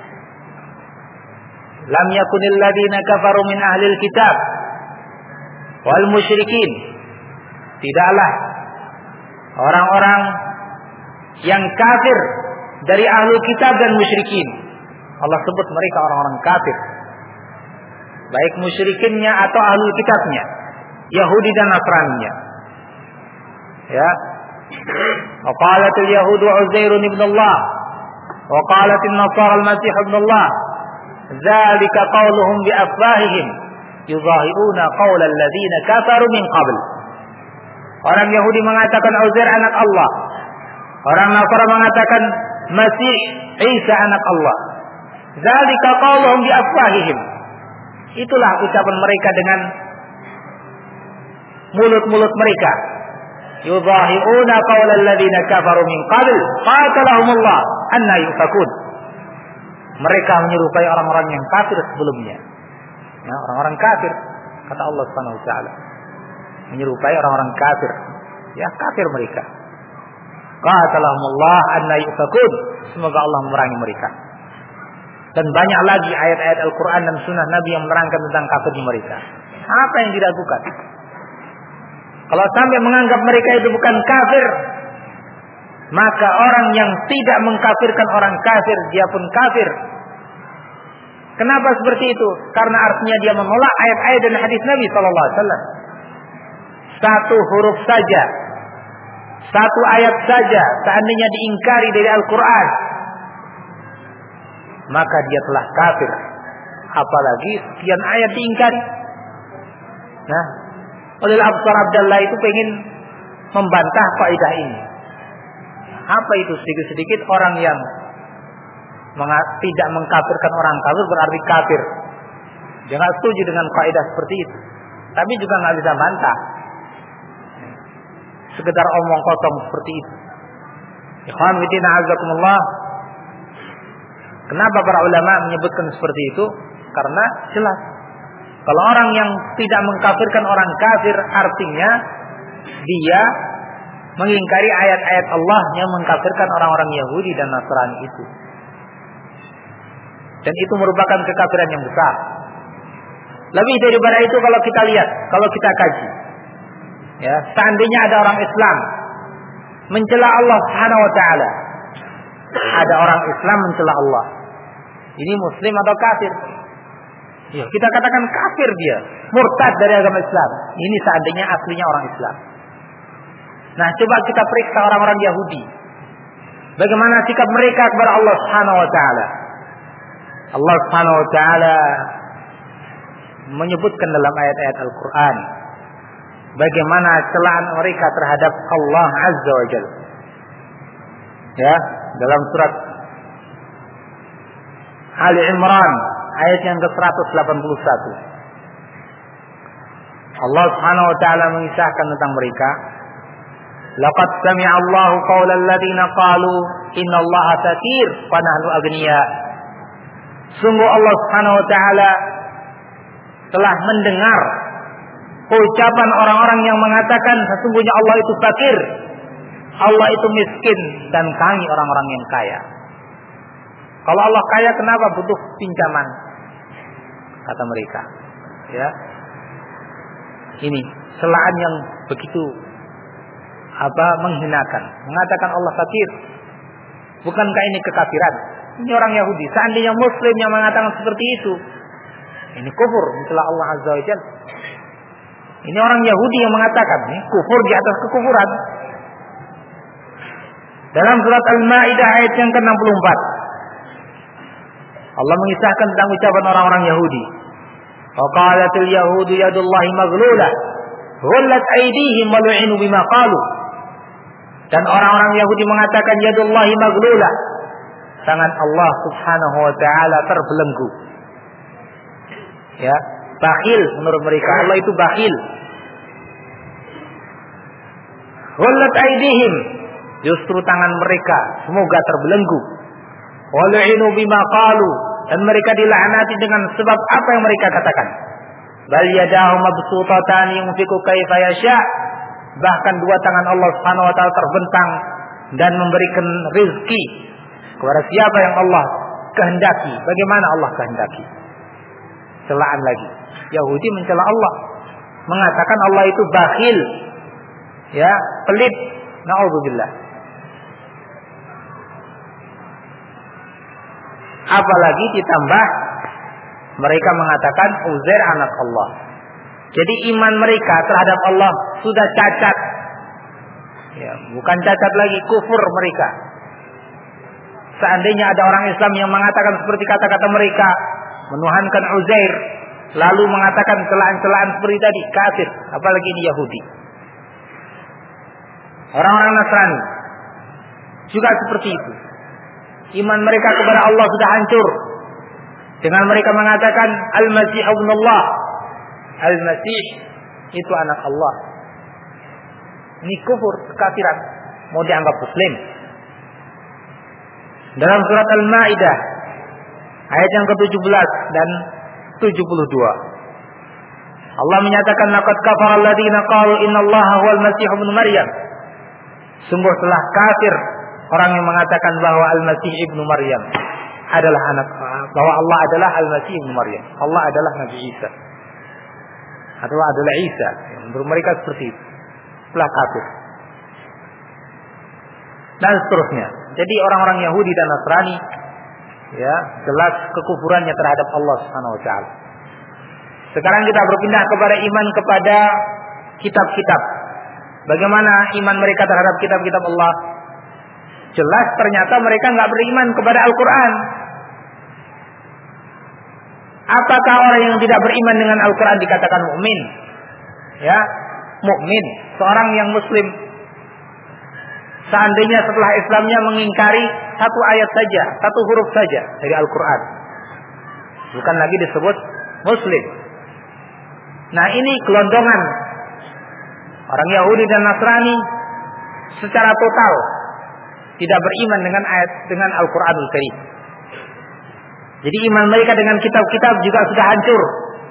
Lam yakunil ladzina kafaru min ahlil kitab wal musyrikin. Tidaklah orang-orang yang kafir dari ahlul kitab dan musyrikin. Allah sebut mereka orang-orang kafir. baik musyrikinnya atau ahlul kitabnya, Yahudi dan Nasraninya. Ya. Wa qalatil yahudu Uzair ibn Allah wa qalatin nasara al-masih ibn Allah. Dzalika qauluhum bi afwahihim yudhahiruna qaula alladziina kafaru min qabl. Orang Yahudi mengatakan Uzair anak Allah. Orang Nasara mengatakan Masih Isa anak Allah. Dzalika qauluhum bi afwahihim. Itulah ucapan mereka dengan mulut-mulut mereka. Yudhahiruna qaula alladziina kafaru min qabl qatalahumullah anna yufakun. Mereka menyerupai orang-orang yang kafir sebelumnya. Ya, orang-orang kafir kata Allah Subhanahu wa taala. Menyerupai orang-orang kafir. Ya, kafir mereka. Qatalahumullah anna yufakun. Semoga Allah memerangi mereka. Dan banyak lagi ayat-ayat Al-Quran dan Sunnah Nabi yang menerangkan tentang kafirnya mereka. Apa yang diragukan? Kalau sampai menganggap mereka itu bukan kafir, maka orang yang tidak mengkafirkan orang kafir, dia pun kafir. Kenapa seperti itu? Karena artinya dia menolak ayat-ayat dan hadis Nabi Sallallahu Alaihi Wasallam. Satu huruf saja, satu ayat saja, seandainya diingkari dari Al-Quran, maka dia telah kafir. Apalagi sekian ayat diingkari. Nah, oleh Abdul Abdullah itu pengen membantah kaidah ini. Apa itu? Sedikit-sedikit orang yang tidak mengkafirkan orang kafir berarti kafir. Dia nggak setuju dengan kaidah seperti itu. Tapi juga nggak bisa bantah. Sekedar omong kosong seperti itu. Ikhwan fillah azakumullah. Kenapa para ulama menyebutkan seperti itu? Karena jelas. Kalau orang yang tidak mengkafirkan orang kafir, artinya dia mengingkari ayat-ayat Allah yang mengkafirkan orang-orang Yahudi dan Nasrani itu. Dan itu merupakan kekafiran yang besar. Lebih daripada itu kalau kita lihat, kalau kita kaji, ya, seandainya ada orang Islam mencela Allah Subhanahu wa taala, ada orang Islam mencela Allah, ini muslim atau kafir? Ya, kita katakan kafir dia, murtad dari agama Islam. Ini seandainya aslinya orang Islam. Nah, coba kita periksa orang-orang Yahudi. Bagaimana sikap mereka kepada Allah Subhanahu wa taala? Allah Subhanahu wa taala menyebutkan dalam ayat-ayat Al-Qur'an bagaimana celaan mereka terhadap Allah Azza wa Jalla. Ya, dalam surat Ali Imran ayat yang ke seratus delapan puluh satu. Allah Subhanahu wa taala mengisahkan tentang mereka. Laqad sami'a Allahu qaula alladziina qalu innallaha fatir wa nahnu aghniya. Sungguh Allah Subhanahu wa taala telah mendengar ucapan orang-orang yang mengatakan sesungguhnya Allah itu fakir, Allah itu miskin, dan kami orang-orang yang kaya. Kalau Allah kaya, kenapa butuh pinjaman? Kata mereka. Ya, ini celaan yang begitu apa menghinakan, mengatakan Allah fakir. Bukankah ini kekafiran? Ini orang Yahudi. Seandainya Muslim yang mengatakan seperti itu, ini kufur mencela Allah Azza wa Jalla. Ini orang Yahudi yang mengatakan, ini kufur di atas kekufuran. Dalam surat Al-Maidah ayat yang ke enam puluh empat, Allah mengisahkan tentang ucapan orang-orang Yahudi. Wa qalatil yahudu yadullahi maghlulah ghullat aydihim wa lu'inu bima qalu. Dan orang-orang Yahudi mengatakan yadullahi maghlulah, tangan Allah Subhanahu wa taala terbelenggu. Ya, bakhil menurut mereka, Allah itu bakhil. Ghullat aydihim, justru tangan mereka semoga terbelenggu. Wa lu'inu bima qalu, dan mereka dilaknati dengan sebab apa yang mereka katakan. Bal yadahu mabsutatan yunfiqu kaifa yasha. Bahkan dua tangan Allah Subhanahu wa taala terbentang dan memberikan rezeki kepada siapa yang Allah kehendaki, bagaimana Allah kehendaki. Celaan lagi. Yahudi mencela Allah, mengatakan Allah itu bakhil, ya, pelit. Nauzubillah. Apalagi ditambah Mereka mengatakan Uzair anak Allah. Jadi iman mereka terhadap Allah sudah cacat. Ya, bukan cacat lagi, kufur mereka. Seandainya ada orang Islam yang mengatakan seperti kata-kata mereka, menuhankan Uzair, lalu mengatakan celaan-celaan seperti tadi, kafir. Apalagi ini Yahudi. Orang-orang Nasrani juga seperti itu. Iman mereka kepada Allah sudah hancur dengan mereka mengatakan Al-Masih ibnullah. Al-Masih itu anak Allah. Ini kufur, kekafiran, mau dianggap muslim. Dalam surat Al-Maidah ayat yang ke tujuh belas dan tujuh puluh dua, Allah menyatakan laqad kafara alladziina qalu innallaha huwal masih ibnu Maryam. Sungguh telah kafir orang yang mengatakan bahwa Al-Masih ibnu Maryam adalah anak, bahwa Allah adalah Al-Masih ibnu Maryam. Allah adalah Nabi Isa. Atau adalah Isa. Menurut mereka seperti itu. Telah kafir. Dan seterusnya. Jadi orang-orang Yahudi dan Nasrani, ya, jelas kekufurannya terhadap Allah Subhanahu wa taala. Sekarang kita berpindah kepada iman kepada kitab-kitab. Bagaimana iman mereka terhadap kitab-kitab Allah? Jelas ternyata mereka nggak beriman kepada Al-Quran. Apakah orang yang tidak beriman dengan Al-Quran dikatakan mukmin? Ya, mukmin, seorang yang muslim. Seandainya setelah Islamnya mengingkari satu ayat saja, satu huruf saja dari Al-Quran, bukan lagi disebut muslim. Nah, ini gelondongan orang Yahudi dan Nasrani secara total tidak beriman dengan ayat dengan Al-Qur'anul Karim. Jadi iman mereka dengan kitab-kitab juga sudah hancur.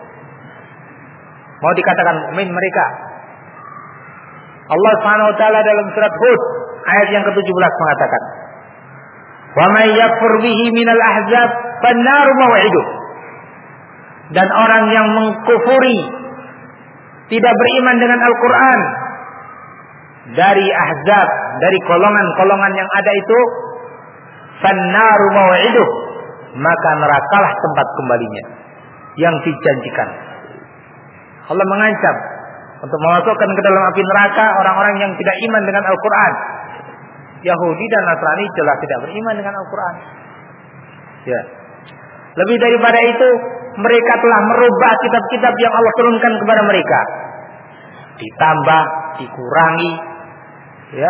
Mau dikatakan mukmin mereka. Allah Subhanahu wa taala dalam surat Hud ayat yang ke tujuh belas mengatakan, "Wa may yakfur bihi minal ahzab fan-naru maw'iduh." Dan orang yang mengkufuri, tidak beriman dengan Al-Qur'an dari ahzab, dari golongan-golongan yang ada itu, fan-naru maw'iduh, maka nerakalah tempat kembalinya yang dijanjikan. Allah mengancam untuk memasukkan ke dalam api neraka orang-orang yang tidak iman dengan Al-Quran. Yahudi dan Nasrani jelas tidak beriman dengan Al-Quran. Ya. Lebih daripada itu, mereka telah merubah kitab-kitab yang Allah turunkan kepada mereka. Ditambah, dikurangi. Ya.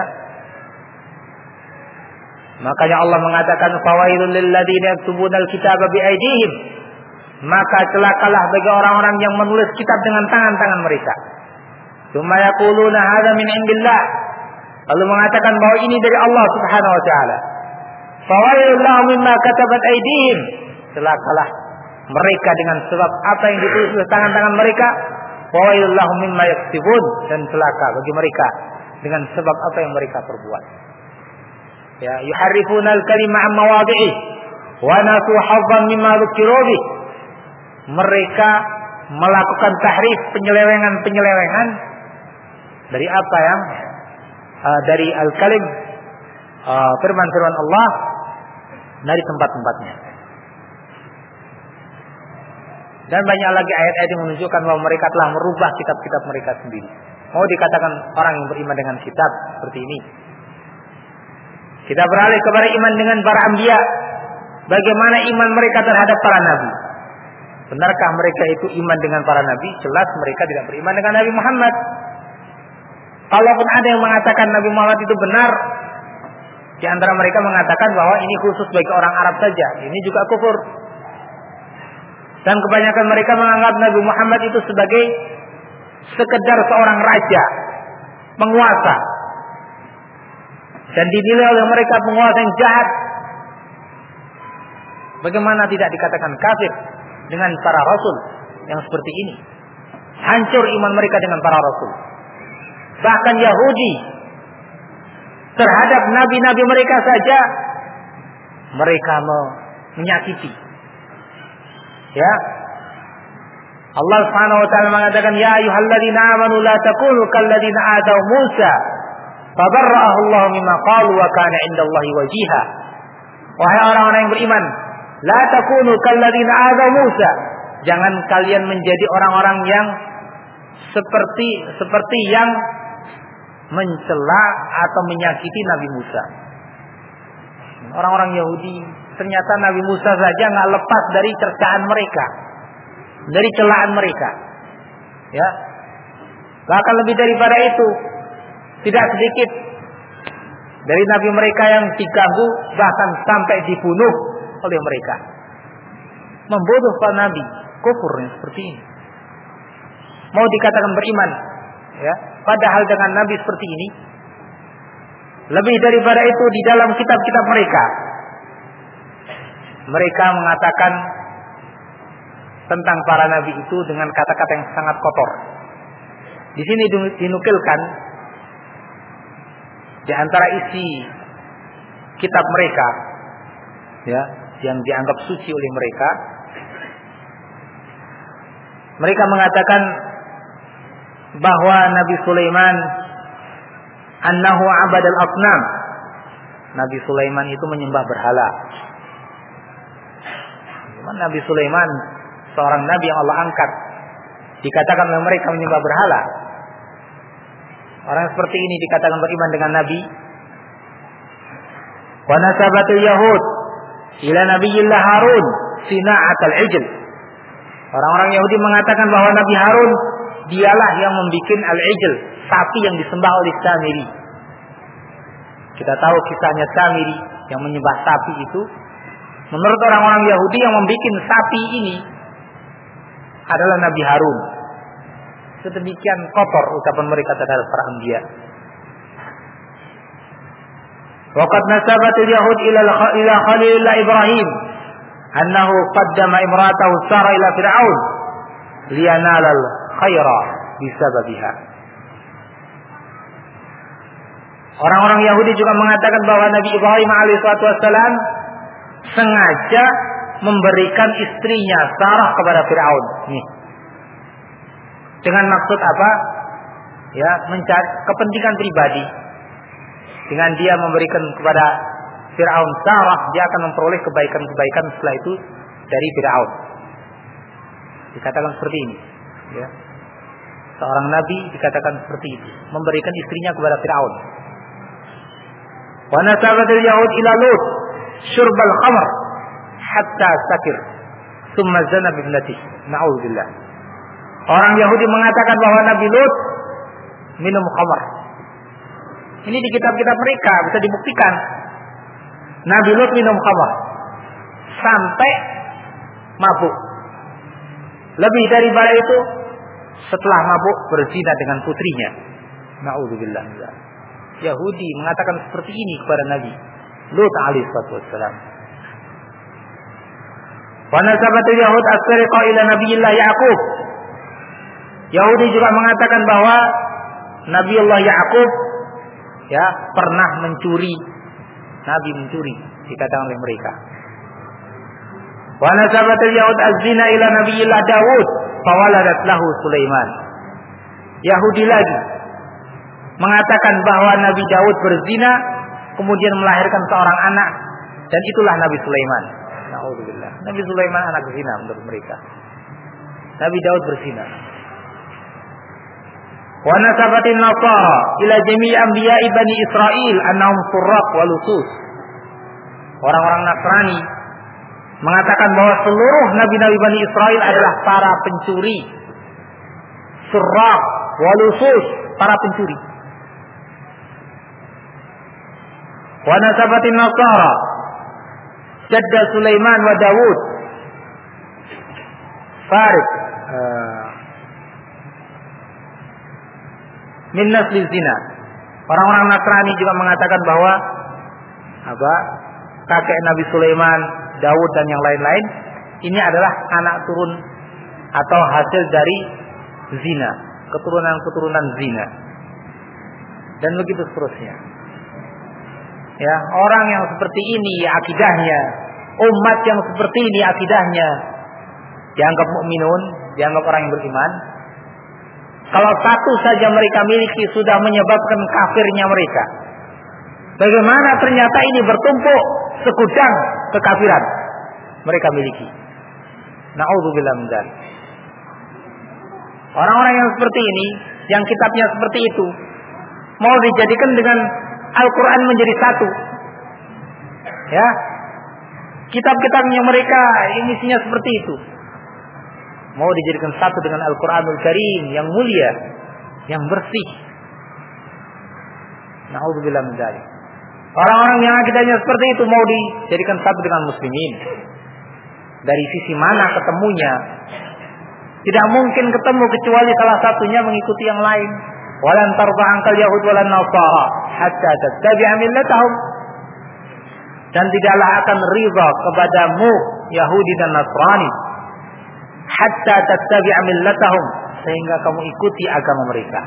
Makanya Allah mengatakan fawailul lil ladzina yaktubunal kitaba biaydihim. Maka celakalah bagi orang-orang yang menulis kitab dengan tangan-tangan mereka. Tsumma yaquluna hadza min indillah. Lalu mengatakan bahwa ini dari Allah Subhanahu wa taala. Fawailul lahum mimma katabat aydihim. Celakalah mereka dengan sebab apa yang ditulis oleh tangan-tangan mereka. Fawailul lahum mimma yaktubun, dan celaka bagi mereka dengan sebab apa yang mereka perbuat. Ya, yuharrifuna al-kalima an mawadhi'i wa nasu hazzan mimma dhukiru bih. Mereka melakukan tahrif, penyelewengan-penyelewengan dari apa yang uh, dari al-kalim, uh, firman-firman Allah dari tempat-tempatnya. Dan banyak lagi ayat-ayat yang menunjukkan bahwa mereka telah merubah kitab-kitab mereka sendiri. Mau dikatakan orang yang beriman dengan kitab seperti ini. Kita beralih kepada iman dengan para anbiya. Bagaimana iman mereka terhadap para nabi? Benarkah mereka itu iman dengan para nabi? Jelas mereka tidak beriman dengan Nabi Muhammad. Kalaupun ada yang mengatakan Nabi Muhammad itu benar, di antara mereka mengatakan bahwa ini khusus bagi orang Arab saja. Ini juga kufur. Dan kebanyakan mereka menganggap Nabi Muhammad itu sebagai sekedar seorang raja, penguasa. Dan dinilai oleh mereka penguasa yang jahat. Bagaimana tidak dikatakan kafir dengan para rasul yang seperti ini? Hancur iman mereka dengan para rasul. Bahkan Yahudi terhadap nabi-nabi mereka saja mereka menyakiti. Ya. Allah Subhanahu wa taala mengatakan, "Ya ayyuhalladzina amanu la takunu kalladzina adaw Musa fabarra'ahu Allah mimma qalu wa kana 'indallahi wajiha." Wahai orang-orang yang beriman, la takunu kalladzina adaw Musa. Jangan kalian menjadi orang-orang yang seperti seperti yang mencela atau menyakiti Nabi Musa. Orang-orang Yahudi, ternyata Nabi Musa saja nggak lepas dari cercaan mereka, dari celaan mereka. Ya, bahkan lebih daripada itu, tidak sedikit dari Nabi mereka yang diganggu, bahkan sampai dibunuh oleh mereka. Membunuh para Nabi, kufurnya seperti ini. Mau dikatakan beriman, ya, padahal dengan Nabi seperti ini. Lebih daripada itu, di dalam kitab-kitab mereka, mereka mengatakan tentang para nabi itu dengan kata-kata yang sangat kotor. Di sini dinukilkan di antara isi kitab mereka, ya, yang dianggap suci oleh mereka. Mereka mengatakan bahwa Nabi Sulaiman annahu abadal asnam. Nabi Sulaiman itu menyembah berhala. Nabi Sulaiman seorang nabi yang Allah angkat, dikatakan oleh mereka menyembah berhala. Orang seperti ini dikatakan beriman dengan Nabi. Wa nasabatul yahud ila nabiyillah Harun sina'atal ijl. Orang-orang Yahudi mengatakan bahwa Nabi Harun dialah yang membuat al-ijl, sapi yang disembah oleh Samiri. Kita tahu kisahnya Samiri yang menyembah sapi itu. Menurut orang-orang Yahudi yang membuat sapi ini adalah Nabi Harun. Sedemikian kotor ucapan mereka terhadap para anbiya. Waqad nasabatul yahud ila ila Khalilillah Ibrahim annahu qaddama imra'atahu Sarah ila Fir'aun liyanala al-khaira bisababiha. Orang-orang Yahudi juga mengatakan bahwa Nabi Ibrahim alaihissalatu wassalam sengaja memberikan istrinya Sarah kepada Fir'aun. Nih. Dengan maksud apa? Ya, mencari kepentingan pribadi. Dengan dia memberikan kepada Fir'aun Sarah, dia akan memperoleh kebaikan-kebaikan setelah itu dari Fir'aun. Dikatakan seperti ini. Ya. Seorang nabi dikatakan seperti itu, memberikan istrinya kepada Fir'aun. Wa nasabatul yahud ila Lut syurbal khamr hatta sakir thumma zana bi ibnatihi. Na'udzubillah. Orang Yahudi mengatakan bahwa Nabi Lut minum khamr. Ini di kitab-kitab mereka bisa dibuktikan. Nabi Lut minum khamr sampai mabuk. Lebih daripada itu, setelah mabuk berzina dengan putrinya. Na'udzubillah. Yahudi mengatakan seperti ini kepada Nabi Lut alaihi wassalam. Wa nasabatul yahud as-sariqa ila nabiyillah Yaqub. Yahudi juga mengatakan bahwa Nabiullah Yaqub ya pernah mencuri, Nabi mencuri, dikatakan oleh mereka. Wa nasabatul yahud az-zina ila nabiyillah Daud fawaladat lahu Sulaiman. Yahudi lagi mengatakan bahwa Nabi Daud berzina kemudian melahirkan seorang anak dan itulah Nabi Sulaiman. Na'udzubillah. Nabi Sulaiman anak zina menurut mereka. Nabi Daud berzina. Wa nasabatin nasara ila jami' anbiya'i bani Israil annahum surraq wa lusus. Orang-orang Nasrani mengatakan bahwa seluruh nabi-nabi Bani Israel adalah para pencuri. Surraq wa lusus, para pencuri. Wa nasabatin nasara jadda Sulaiman wa Daud Farid uh, min nasli zina. Orang-orang Nasrani juga mengatakan bahwa apa kakek Nabi Sulaiman, Daud dan yang lain-lain ini adalah anak turun atau hasil dari zina, keturunan-keturunan zina. Dan begitu seterusnya. Ya, orang yang seperti ini akidahnya, umat yang seperti ini akidahnya dianggap mukminun, dianggap orang yang beriman. Kalau satu saja mereka miliki sudah menyebabkan kafirnya mereka. Bagaimana ternyata ini bertumpuk segudang kekafiran mereka miliki. Na'udzubillah min dzalik. Orang-orang yang seperti ini, yang kitabnya seperti itu, mau dijadikan dengan Al-Quran menjadi satu. Ya, kitab-kitabnya mereka ini isinya seperti itu. Mau dijadikan satu dengan Al-Quranul Karim yang mulia, yang bersih. Na'udzubillah min dzalik. Orang-orang yang akidahnya seperti itu mau dijadikan satu dengan muslimin. Dari sisi mana ketemunya? Tidak mungkin ketemu kecuali salah satunya mengikuti yang lain. Walan tarda ankal yahud walan nasara hatta tattabi'a millatahum. Dan tidaklah akan ridha kepadamu Yahudi dan Nasrani hatta tattabi'a millatahum, sehingga kamu ikuti agama mereka.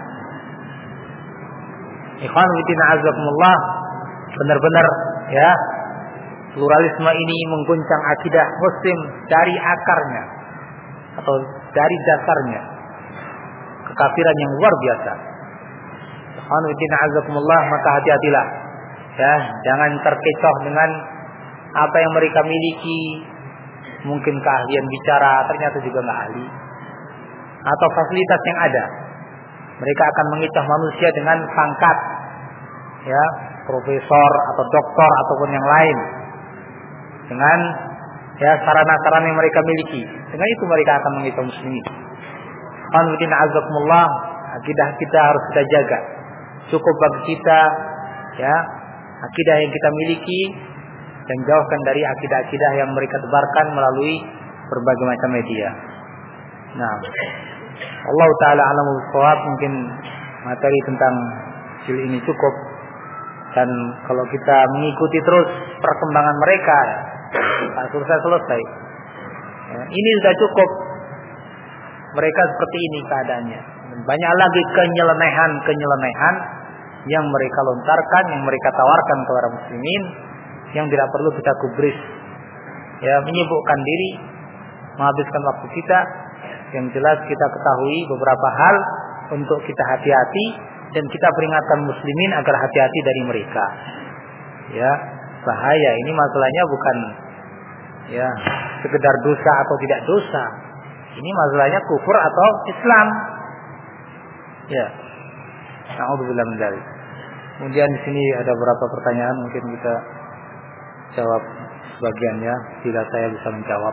Ikhwan fillah azakumullah, benar-benar ya, pluralisme ini mengguncang akidah muslim dari akarnya atau dari dasarnya. Kekafiran yang luar biasa. Ikhwan fillah azakumullah, maka hati-hatilah ya, jangan terkecoh dengan apa yang mereka miliki. Mungkin keahlian bicara ternyata juga nggak ahli, atau fasilitas yang ada. Mereka akan mengecoh manusia dengan pangkat ya, profesor atau doktor ataupun yang lain, dengan ya sarana-sarana yang mereka miliki. Dengan itu mereka akan mengecoh muslimin. Alhamdulillah azakumullah, akidah kita harus kita jaga. Cukup bagi kita ya, akidah yang kita miliki, dan jauhkan dari akidah-akidah yang mereka tebarkan melalui berbagai macam media. Nah, Allah Ta'ala a'lamu bishawab. Mungkin materi tentang jil ini cukup. Dan kalau kita mengikuti terus perkembangan mereka, tak selesai-selesai ya, ini sudah cukup. Mereka seperti ini keadaannya. Banyak lagi kenyelenehan-kenyelenehan yang mereka lontarkan, yang mereka tawarkan kepada muslimin, yang tidak perlu kita gubris ya, menyibukkan diri, menghabiskan waktu kita. Yang jelas kita ketahui beberapa hal untuk kita hati-hati, dan kita peringatkan muslimin agar hati-hati dari mereka ya. Bahaya ini, masalahnya bukan ya sekedar dosa atau tidak dosa, ini masalahnya kufur atau Islam ya. Na'udzubillah min dzalik. Kemudian di sini ada beberapa pertanyaan, mungkin kita jawab sebagiannya bila saya bisa menjawab.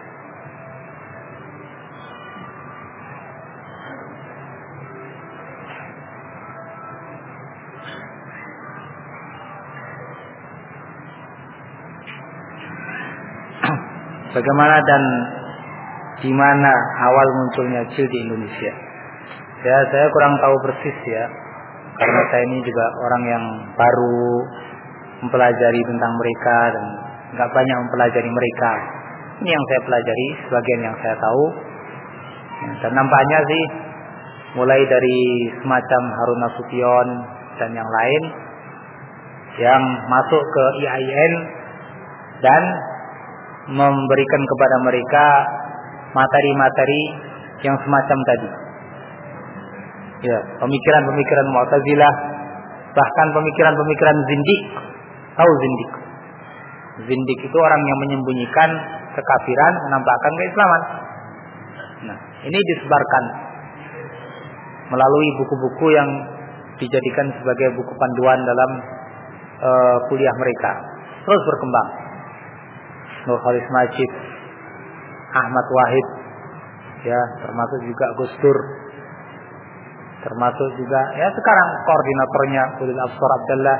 Bagaimana dan di mana awal munculnya jil di Indonesia? Ya, saya kurang tahu persis ya, karena saya ini juga orang yang baru mempelajari tentang mereka dan nggak banyak mempelajari mereka. Ini yang saya pelajari, sebagian yang saya tahu. Dan nampaknya sih mulai dari semacam Harun Nasution dan yang lain yang masuk ke I A I N dan memberikan kepada mereka materi-materi yang semacam tadi. Ya, pemikiran-pemikiran Mu'tazilah, bahkan pemikiran-pemikiran zindik. Tahu zindik? Zindik itu orang yang menyembunyikan kekafiran, menampakkan keislaman. Nah, ini disebarkan melalui buku-buku yang dijadikan sebagai buku panduan dalam uh, kuliah mereka. Terus berkembang. Nur Khalis Majid, Ahmad Wahid, ya, termasuk juga Gus Dur, termasuk juga ya sekarang koordinatornya Ulil Absar Abdullah,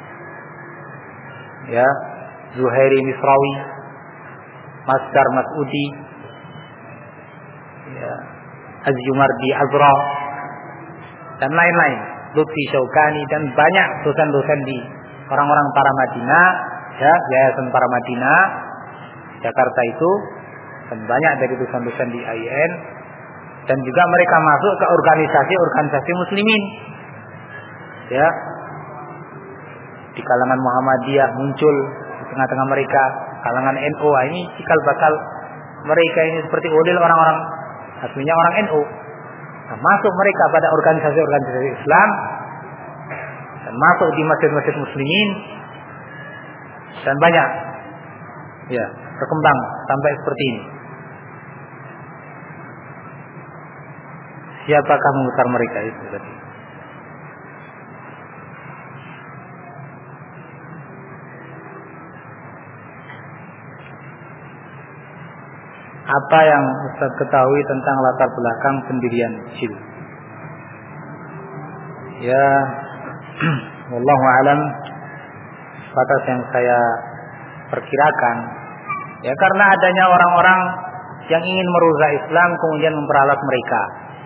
ya, Zuhairi Misrawi, Masdar Mas'udi, ya, Azjumardi Azra, dan lain-lain, Lutfi Syaukani, dan banyak dosen-dosen di orang-orang para Madinah, ya, Yayasan Para Madinah Jakarta itu, dan banyak dari dosen-dosen di I A I N, dan juga mereka masuk ke organisasi-organisasi muslimin, ya, di kalangan Muhammadiyah muncul di tengah-tengah mereka, kalangan N U. Ini cikal bakal mereka ini seperti udil orang-orang aslinya orang N U. Nah, masuk mereka pada organisasi-organisasi Islam dan masuk di masjid-masjid muslimin, dan banyak ya berkembang sampai seperti ini. Siapakah mengukar mereka itu tadi? Apa yang Ustaz ketahui tentang latar belakang pendirian Jil? Ya, wallahu alam, batas yang saya perkirakan, ya karena adanya orang-orang yang ingin merusak Islam kemudian memperalat mereka.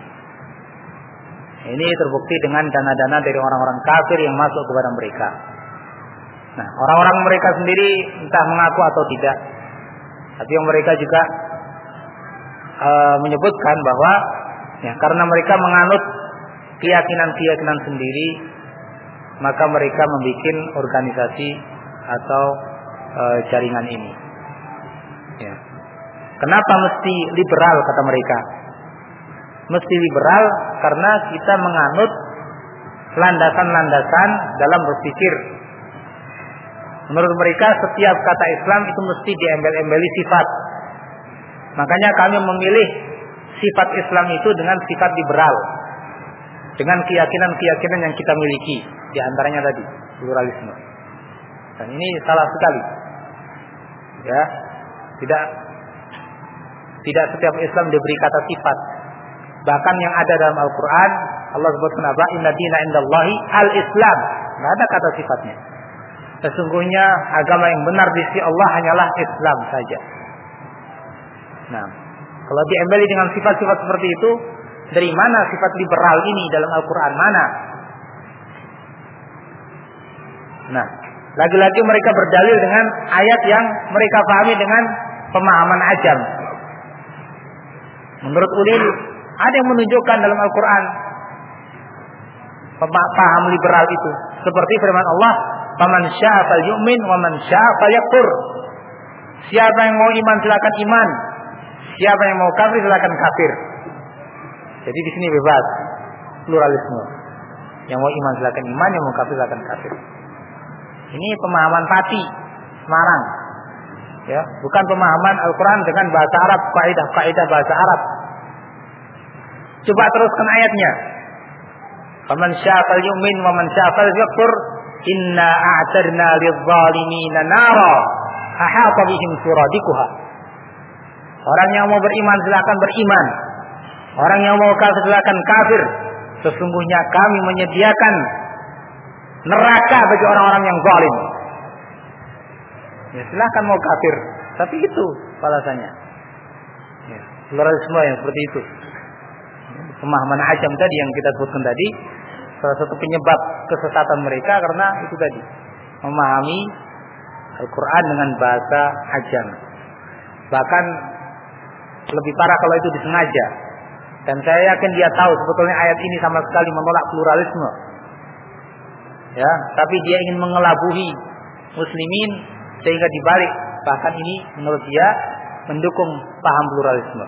Ini terbukti dengan dana-dana dari orang-orang kafir yang masuk kepada mereka. Nah, orang-orang mereka sendiri entah mengaku atau tidak, tapi yang mereka juga uh, menyebutkan bahwa ya karena mereka menganut keyakinan-keyakinan sendiri, maka mereka membuat organisasi atau uh, jaringan ini. Ya. Kenapa mesti liberal kata mereka? Mesti liberal karena kita menganut landasan-landasan dalam berpikir. Menurut mereka setiap kata Islam itu mesti diembel-embeli sifat. Makanya kami memilih sifat Islam itu dengan sifat liberal, dengan keyakinan-keyakinan yang kita miliki, di antaranya tadi pluralisme. Dan ini salah sekali. Ya, tidak tidak setiap Islam diberi kata sifat. Bahkan yang ada dalam Al-Quran, Allah sebutkan apa? Inna dina indallahi al-Islam. Tidak ada kata sifatnya. Sesungguhnya agama yang benar di sisi Allah hanyalah Islam saja. Nah, kalau diembeli dengan sifat-sifat seperti itu, dari mana sifat liberal ini dalam Al-Quran? Mana? Nah, lagi-lagi mereka berdalil dengan ayat yang mereka pahami dengan pemahaman ajam. Menurut ulil, ada yang menunjukkan dalam Al-Quran paham liberal itu, seperti firman Allah, "Faman syaa'a falyu'min wa man syaa'a falyakfur." Siapa yang mau iman silakan iman, siapa yang mau kafir silakan kafir. Jadi di sini bebas, pluralisme. Yang mau iman silakan iman, yang mau kafir silakan kafir. Ini pemahaman Pati Semarang, ya, bukan pemahaman Al-Quran dengan bahasa Arab, kaidah-kaidah bahasa Arab. Coba teruskan ayatnya. Faman syaa'a falyu'min wa man syaa'a falyakfur. Inna a'tadna lidh-dhalimina nara ahata bihim suradiquha. Orang yang mau beriman silakan beriman. Orang yang mau kafir silakan kafir. Sesungguhnya kami menyediakan neraka bagi orang-orang yang zalim. Ya, silakan mau kafir, tapi itu balasannya. Ya, pluralisme yang seperti itu. Pemahaman ajam tadi yang kita sebutkan tadi, salah satu penyebab kesesatan mereka karena itu tadi, memahami Al-Quran dengan bahasa ajam. Bahkan lebih parah kalau itu disengaja. Dan saya yakin dia tahu sebetulnya ayat ini sama sekali menolak pluralisme. Ya, tapi dia ingin mengelabuhi muslimin sehingga dibalik, bahkan ini menurut dia mendukung paham pluralisme.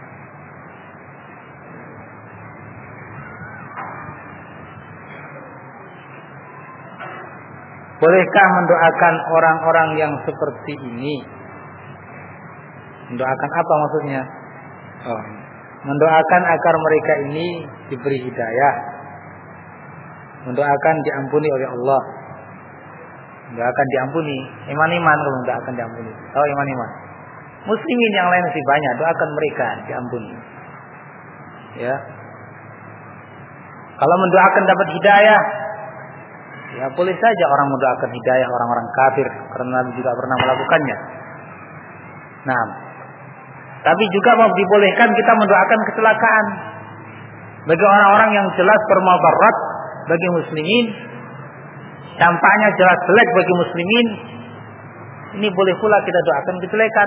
Bolehkah mendoakan orang-orang yang seperti ini? Mendoakan apa maksudnya? Oh, mendoakan agar mereka ini diberi hidayah, mendoakan diampuni oleh Allah, mendoakan diampuni, iman-iman kalau mendoakan diampuni. Oh, iman-iman. Muslimin yang lain masih banyak, doakan mereka diampuni. Ya. Kalau mendoakan dapat hidayah, ya boleh saja orang mendoakan hidayah orang-orang kafir karena Nabi juga pernah melakukannya. Nah, tapi juga mau dibolehkan kita mendoakan kecelakaan bagi orang-orang yang jelas bermudarat bagi muslimin, dampaknya jelas jelek bagi muslimin. Ini boleh pula kita doakan kejelekan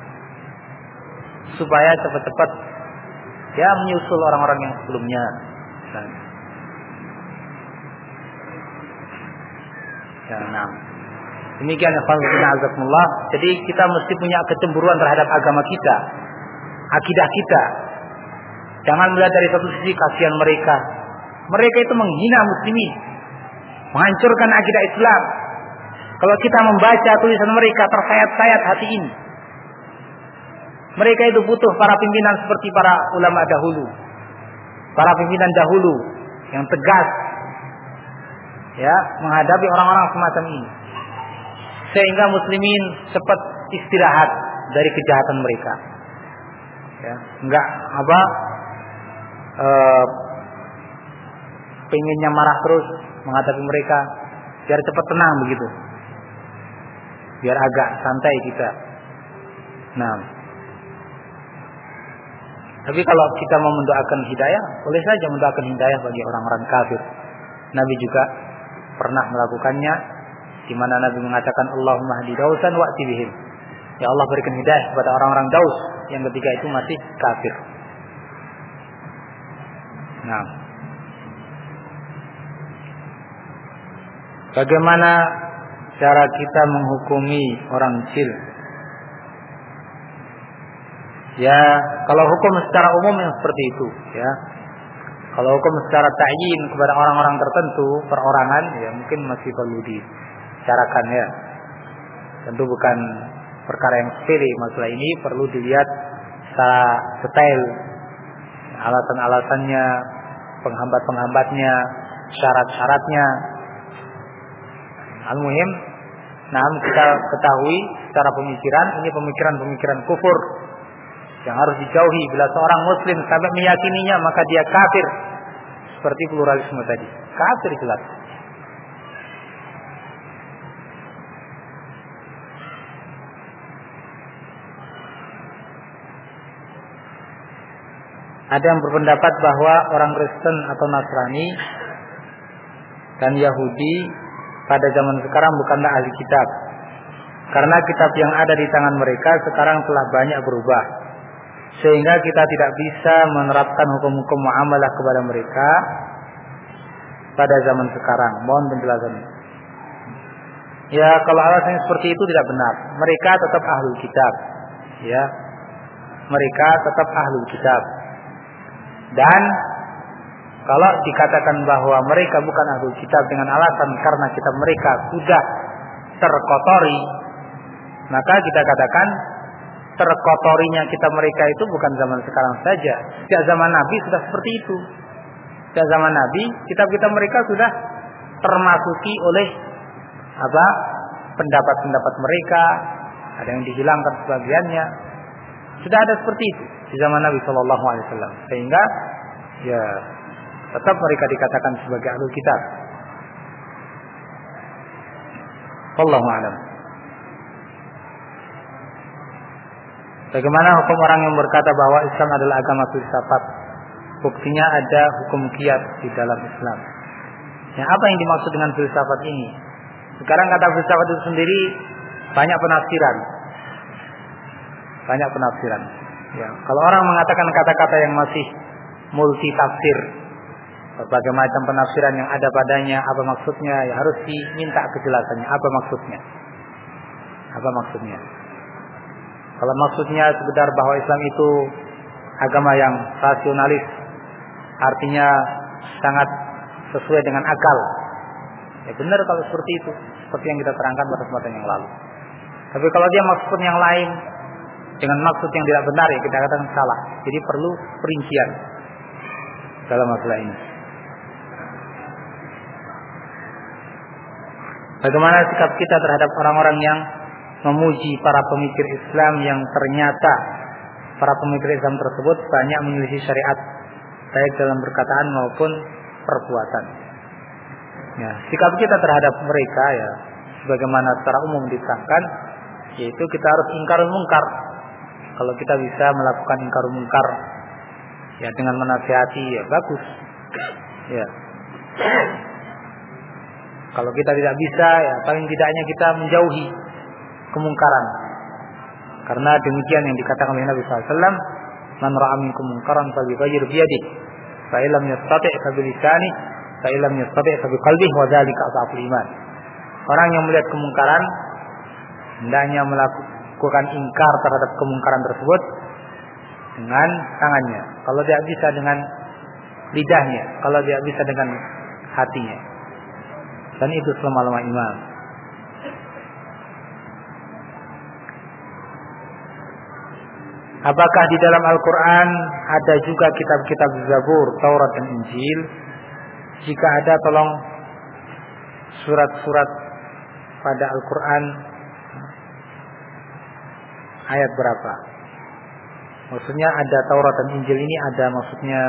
supaya cepat-cepat ya menyusul orang-orang yang sebelumnya. Nah. Ya, nah. Demikian ya Allah. Jadi kita mesti punya kecemburuan terhadap agama kita, akidah kita. Jangan melihat dari satu sisi kasihan mereka. Mereka itu menghina muslimin, menghancurkan akidah Islam. Kalau kita membaca tulisan mereka tersayat-sayat hati ini. Mereka itu butuh para pimpinan seperti para ulama dahulu, para pimpinan dahulu yang tegas ya menghadapi orang-orang semacam ini, sehingga muslimin cepat istirahat dari kejahatan mereka. Ya, enggak apa eh, pengennya marah terus menghadapi mereka, biar cepat tenang begitu, biar agak santai kita. Nah, tapi kalau kita mau mendoakan hidayah, boleh saja mendoakan hidayah bagi orang-orang kafir. Nabi juga pernah melakukannya, di mana Nabi mengatakan Allahumma hdi dausan wa'ti bihim. Ya Allah, berikan hidayah kepada orang-orang Daus yang ketiga itu masih kafir. Nah, bagaimana cara kita menghukumi orang Jil? Ya, kalau hukum secara umum yang seperti itu, ya. Kalau hukum secara ta'yin kepada orang-orang tertentu, perorangan, ya mungkin masih perlu dibicarakan ya. Tentu bukan perkara yang sepele, masalah ini perlu dilihat secara detail, alasan-alasannya, penghambat-penghambatnya, syarat-syaratnya. Al-muhim, nah kita ketahui secara pemikiran, ini pemikiran-pemikiran kufur yang harus dijauhi. Bila seorang muslim sampai meyakininya, maka dia kafir. Seperti pluralisme tadi, kafir jelas. Ada yang berpendapat bahwa orang Kristen atau Nasrani dan Yahudi pada zaman sekarang bukanlah ahli kitab, karena kitab yang ada di tangan mereka sekarang telah banyak berubah, sehingga kita tidak bisa menerapkan hukum-hukum muamalah kepada mereka pada zaman sekarang. Mohon penjelasannya. Ya, kalau alasannya seperti itu tidak benar. Mereka tetap ahlul kitab, ya. Mereka tetap ahlul kitab. Dan kalau dikatakan bahwa mereka bukan ahlul kitab dengan alasan karena kitab mereka sudah terkotori, maka kita katakan terkotorinya kitab mereka itu bukan zaman sekarang saja. Sejak zaman Nabi sudah seperti itu. Sejak zaman Nabi, kitab-kitab mereka sudah termasuki oleh apa? pendapat-pendapat mereka, ada yang dihilangkan sebagiannya. Sudah ada seperti itu di zaman Nabi Shallallahu Alaihi Wasallam, sehingga ya tetap mereka dikatakan sebagai ahlul kitab. Wallahu a'lam. Bagaimana hukum orang yang berkata bahwa Islam adalah agama filsafat? Buktinya ada hukum qiyas di dalam Islam. Ya, apa yang dimaksud dengan filsafat ini? Sekarang kata filsafat itu sendiri banyak penafsiran. Banyak penafsiran. Ya, kalau orang mengatakan kata-kata yang masih multi tafsir, berbagai macam penafsiran yang ada padanya, apa maksudnya? Ya harus diminta kejelasannya. Apa maksudnya? Apa maksudnya? Kalau maksudnya sekedar bahwa Islam itu agama yang rasionalis, artinya sangat sesuai dengan akal, ya benar kalau seperti itu, seperti yang kita terangkan pada kesempatan yang lalu. Tapi kalau dia maksud yang lain dengan maksud yang tidak benar, ya kita katakan salah. Jadi perlu perincian dalam masalah ini. Bagaimana sikap kita terhadap orang-orang yang memuji para pemikir Islam yang ternyata para pemikir Islam tersebut banyak menyelisih syariat, baik dalam perkataan maupun perbuatan. Ya, sikap kita terhadap mereka ya sebagaimana secara umum diterangkan, yaitu kita harus ingkarul mungkar. Kalau kita bisa melakukan ingkarul mungkar ya dengan menasihati, ya bagus. Ya. Kalau kita tidak bisa, ya paling tidaknya kita menjauhi kemungkaran. Karena demikian yang dikatakan oleh Nabi sallallahu alaihi wasallam, "Man ra'a minkum munkaran falyughayyir bi yadihi, fa illam yastati' fa bi lisanihi, fa illam yastati' fa bi qalbihi wa dzalika adhaful iman." Orang yang melihat kemungkaran hendaknya melakukan ingkar terhadap kemungkaran tersebut dengan tangannya. Kalau tidak bisa dengan lidahnya, kalau tidak bisa dengan hatinya. Dan itu selama-lama iman. apakah di dalam Al-Quran ada juga kitab-kitab Zabur, Taurat dan Injil? Jika ada, tolong surat-surat pada Al-Quran ayat berapa? Maksudnya ada Taurat dan Injil ini ada maksudnya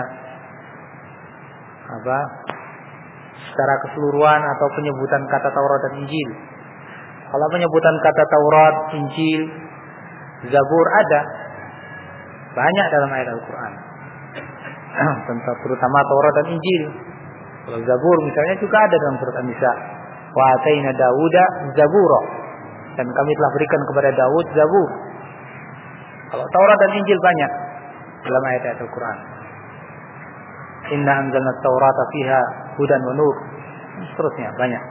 apa? Secara keseluruhan atau penyebutan kata Taurat dan Injil? Kalau penyebutan kata Taurat, Injil, Zabur ada banyak dalam ayat Al-Quran, terutama Taurat dan Injil. Kalau Zabur misalnya juga ada dalam surat An-Nisa. Wa ataina Dauda Zabura, dan kami telah berikan kepada Daud Zabur. Kalau Taurat dan Injil banyak dalam ayat-ayat Al-Quran. Inna anzalna at-Taurata fiha hudan wa nur. Seterusnya banyak.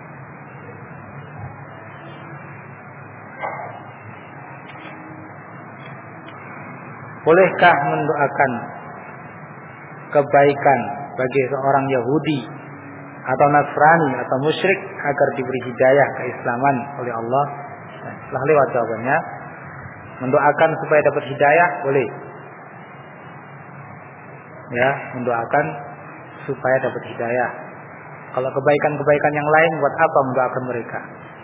Bolehkah mendoakan kebaikan bagi seorang Yahudi atau Nasrani atau musyrik agar diberi hidayah keislaman oleh Allah? Nah, setelah lewat jawabannya. Mendoakan supaya dapat hidayah boleh. Ya, mendoakan supaya dapat hidayah. Kalau kebaikan-kebaikan yang lain, buat apa mendoakan mereka?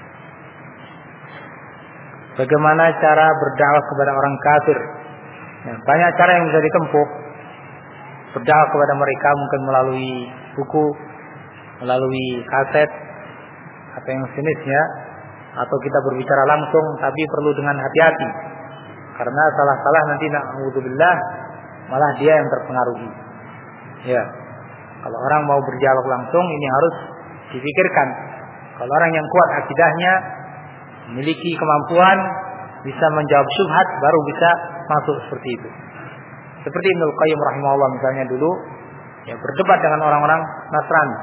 Bagaimana cara berdakwah kepada orang kafir? Ya, banyak cara yang bisa ditempuh. Berdakwah kepada mereka mungkin melalui buku, melalui kaset, atau yang sejenisnya, atau kita berbicara langsung, tapi perlu dengan hati-hati, karena salah-salah nanti na'udzubillah malah dia yang terpengaruhi. Ya, kalau orang mau berdialog langsung ini harus dipikirkan. Kalau orang yang kuat akidahnya, memiliki kemampuan, bisa menjawab syubhat, baru bisa masuk seperti itu. Seperti Ibnu Qayyim rahimahullah misalnya dulu, ya berdebat dengan orang-orang Nasrani,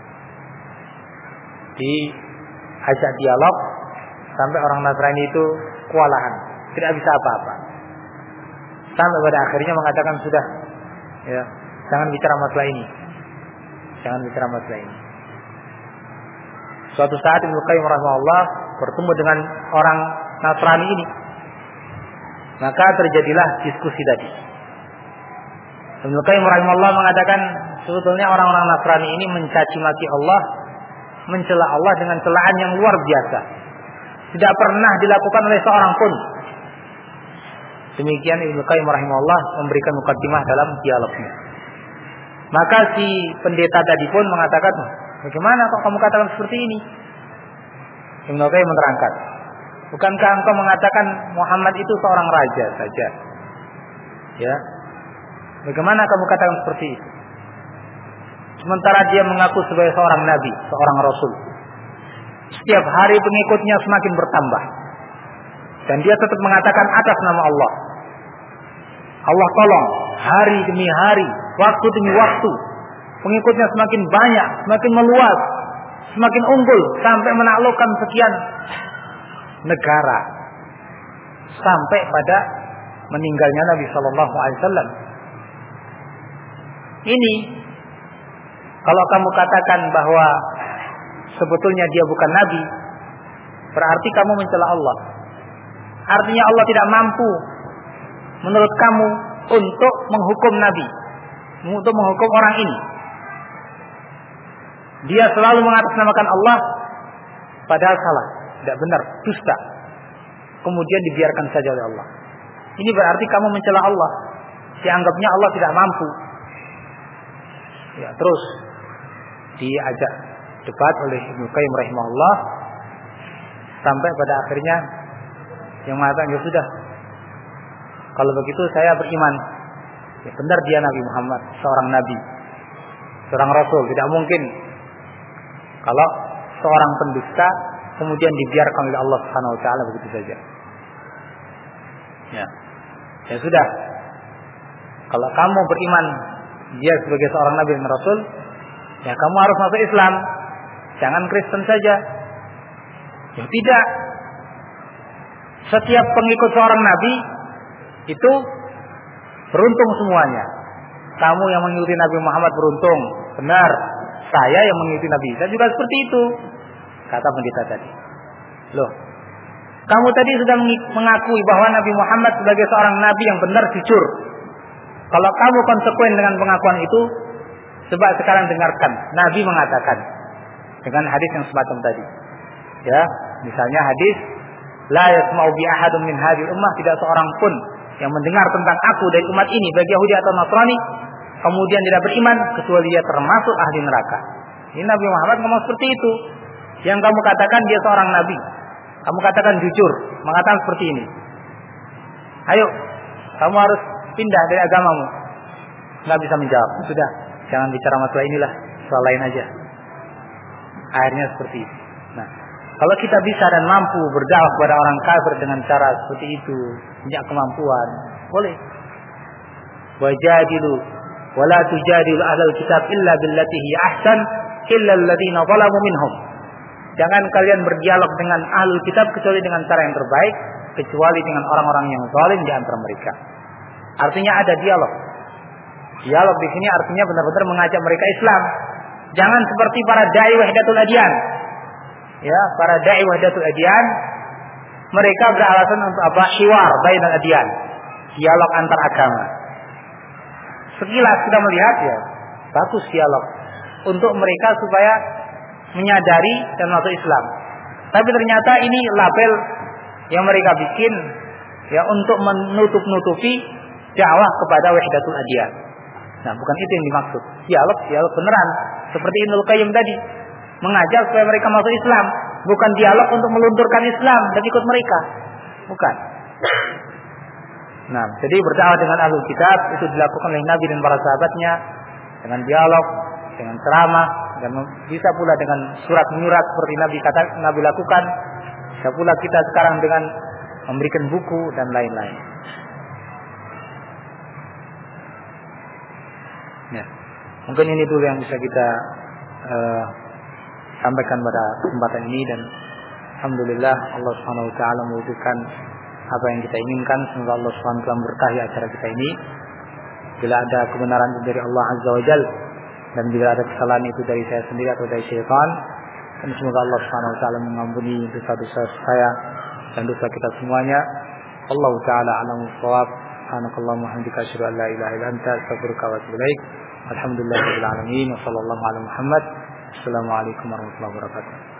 diajak dialog sampai orang Nasrani itu kewalahan, tidak bisa apa-apa. Sampai pada akhirnya mengatakan sudah, ya jangan bicara masalah ini, jangan bicara masalah ini. Suatu saat Ibnu Qayyim rahimahullah bertemu dengan orang Nasrani ini, maka terjadilah diskusi tadi. Ibnu Qayyim rahimahullah mengatakan sebetulnya orang-orang Nasrani ini mencaci maki Allah, mencela Allah dengan celaan yang luar biasa, tidak pernah dilakukan oleh seorang pun. Demikian Ibnu Qayyim rahimahullah memberikan mukaddimah dalam dialognya. Maka si pendeta tadi pun mengatakan, bagaimana kok kamu katakan seperti ini? Ibnu Qayyim menerangkan, bukankah engkau mengatakan Muhammad itu seorang raja saja? Ya, bagaimana kamu katakan seperti itu? Sementara dia mengaku sebagai seorang nabi, seorang rasul. Setiap hari pengikutnya semakin bertambah, dan dia tetap mengatakan atas nama Allah. Allah tolong, hari demi hari, waktu demi waktu, pengikutnya semakin banyak, semakin meluas, semakin unggul, sampai menaklukkan sekian negara, sampai pada meninggalnya Nabi Shallallahu Alaihi Wasallam. Ini kalau kamu katakan bahwa sebetulnya dia bukan nabi, berarti kamu mencela Allah. Artinya Allah tidak mampu menurut kamu untuk menghukum nabi, untuk menghukum orang ini. Dia selalu mengatasnamakan Allah, padahal salah, tidak benar, dusta. Kemudian dibiarkan saja oleh Allah. Ini berarti kamu mencela Allah, dianggapnya Allah tidak mampu. Ya, terus diajak debat oleh Ibnu Qayyim rahimahullah, sampai pada akhirnya yang mengatakan, ya sudah, kalau begitu saya beriman, ya benar dia Nabi Muhammad, seorang nabi, seorang rasul. Tidak mungkin kalau seorang pendusta kemudian dibiarkan oleh Allah Subhanahu wa taala begitu saja. Ya. Ya sudah. Kalau kamu beriman dia sebagai seorang nabi dan rasul, ya kamu harus masuk Islam. Jangan Kristen saja. Ya tidak. Setiap pengikut seorang nabi itu beruntung semuanya. Kamu yang mengikuti Nabi Muhammad beruntung, benar. Saya yang mengikuti Nabi Isa juga seperti itu, kata pendeta tadi. Loh, Kamu tadi sudah mengakui bahwa Nabi Muhammad sebagai seorang nabi yang benar jujur. Kalau kamu konsekuen dengan pengakuan itu, coba sekarang dengarkan Nabi mengatakan dengan hadis yang semacam tadi. Ya, misalnya hadis la yasma'u bi ahadun min hadhihi ummah, tidak seorang pun yang mendengar tentang aku dari umat ini, baik Yahudi atau Nasrani, kemudian tidak beriman kecuali dia termasuk ahli neraka. Ini Nabi Muhammad ngomong seperti itu. Yang kamu katakan dia seorang nabi, kamu katakan jujur, mengatakan seperti ini. Ayo, kamu harus pindah dari agamamu. Nggak bisa menjawab. Sudah, jangan bicara masalah inilah, soal lain aja. Akhirnya seperti itu. Nah, kalau kita bisa dan mampu berdakwah kepada orang kafir dengan cara seperti itu, punya kemampuan, boleh. Wajadilu wala tujadilu ahlal kitab illa billati hi ahsan illa alladziina zalamu minhum. Jangan kalian berdialog dengan ahlul kitab kecuali dengan cara yang terbaik, kecuali dengan orang-orang yang zalim di antara mereka. Artinya ada dialog. Dialog di sini artinya benar-benar mengajak mereka Islam. Jangan seperti para dai wahdatul adyan. Ya, para dai wahdatul adyan, mereka beralasan untuk apa? Hiwar bainal adyan. Dialog antar agama. Sekilas kita melihat ya, bagus dialog untuk mereka supaya menyadari dan masuk Islam. Tapi ternyata ini label yang mereka bikin ya untuk menutup-nutupi dakwah kepada wahdatul adyan. Nah, bukan itu yang dimaksud. Dialog, dialog beneran. Seperti Ibnul Qayyim tadi, mengajak supaya mereka masuk Islam, bukan dialog untuk melunturkan Islam dan ikut mereka. Bukan. Nah, jadi berdakwah dengan ahlul kitab itu dilakukan oleh Nabi dan para sahabatnya dengan dialog, dengan ceramah, dan bisa pula dengan surat menyurat seperti Nabi kata Nabi lakukan. Bisa pula kita sekarang dengan memberikan buku dan lain-lain. Ya, mungkin ini dulu yang bisa kita uh, sampaikan pada kesempatan ini, dan alhamdulillah Allah Subhanahu wa taala mewujudkan apa yang kita inginkan. Semoga Allah Subhanahu wa taala memberkahi acara kita ini. Bila ada kebenaran itu dari Allah Azza wa Jalla, dan bila ada kesalahan itu dari saya sendiri atau dari syaitan, dan semoga Allah Subhanahu wa taala mengampuni dosa-dosa saya dan dosa kita semuanya. Allah taala a'lamu bissawab. Subhanakallahumma wa bihamdika asyhadu an la ilaha illa anta astaghfiruka wa atubu ilaik. Alhamdulillahirabbil alamin wa sallallahu ala Muhammad. Assalamualaikum warahmatullahi wabarakatuh.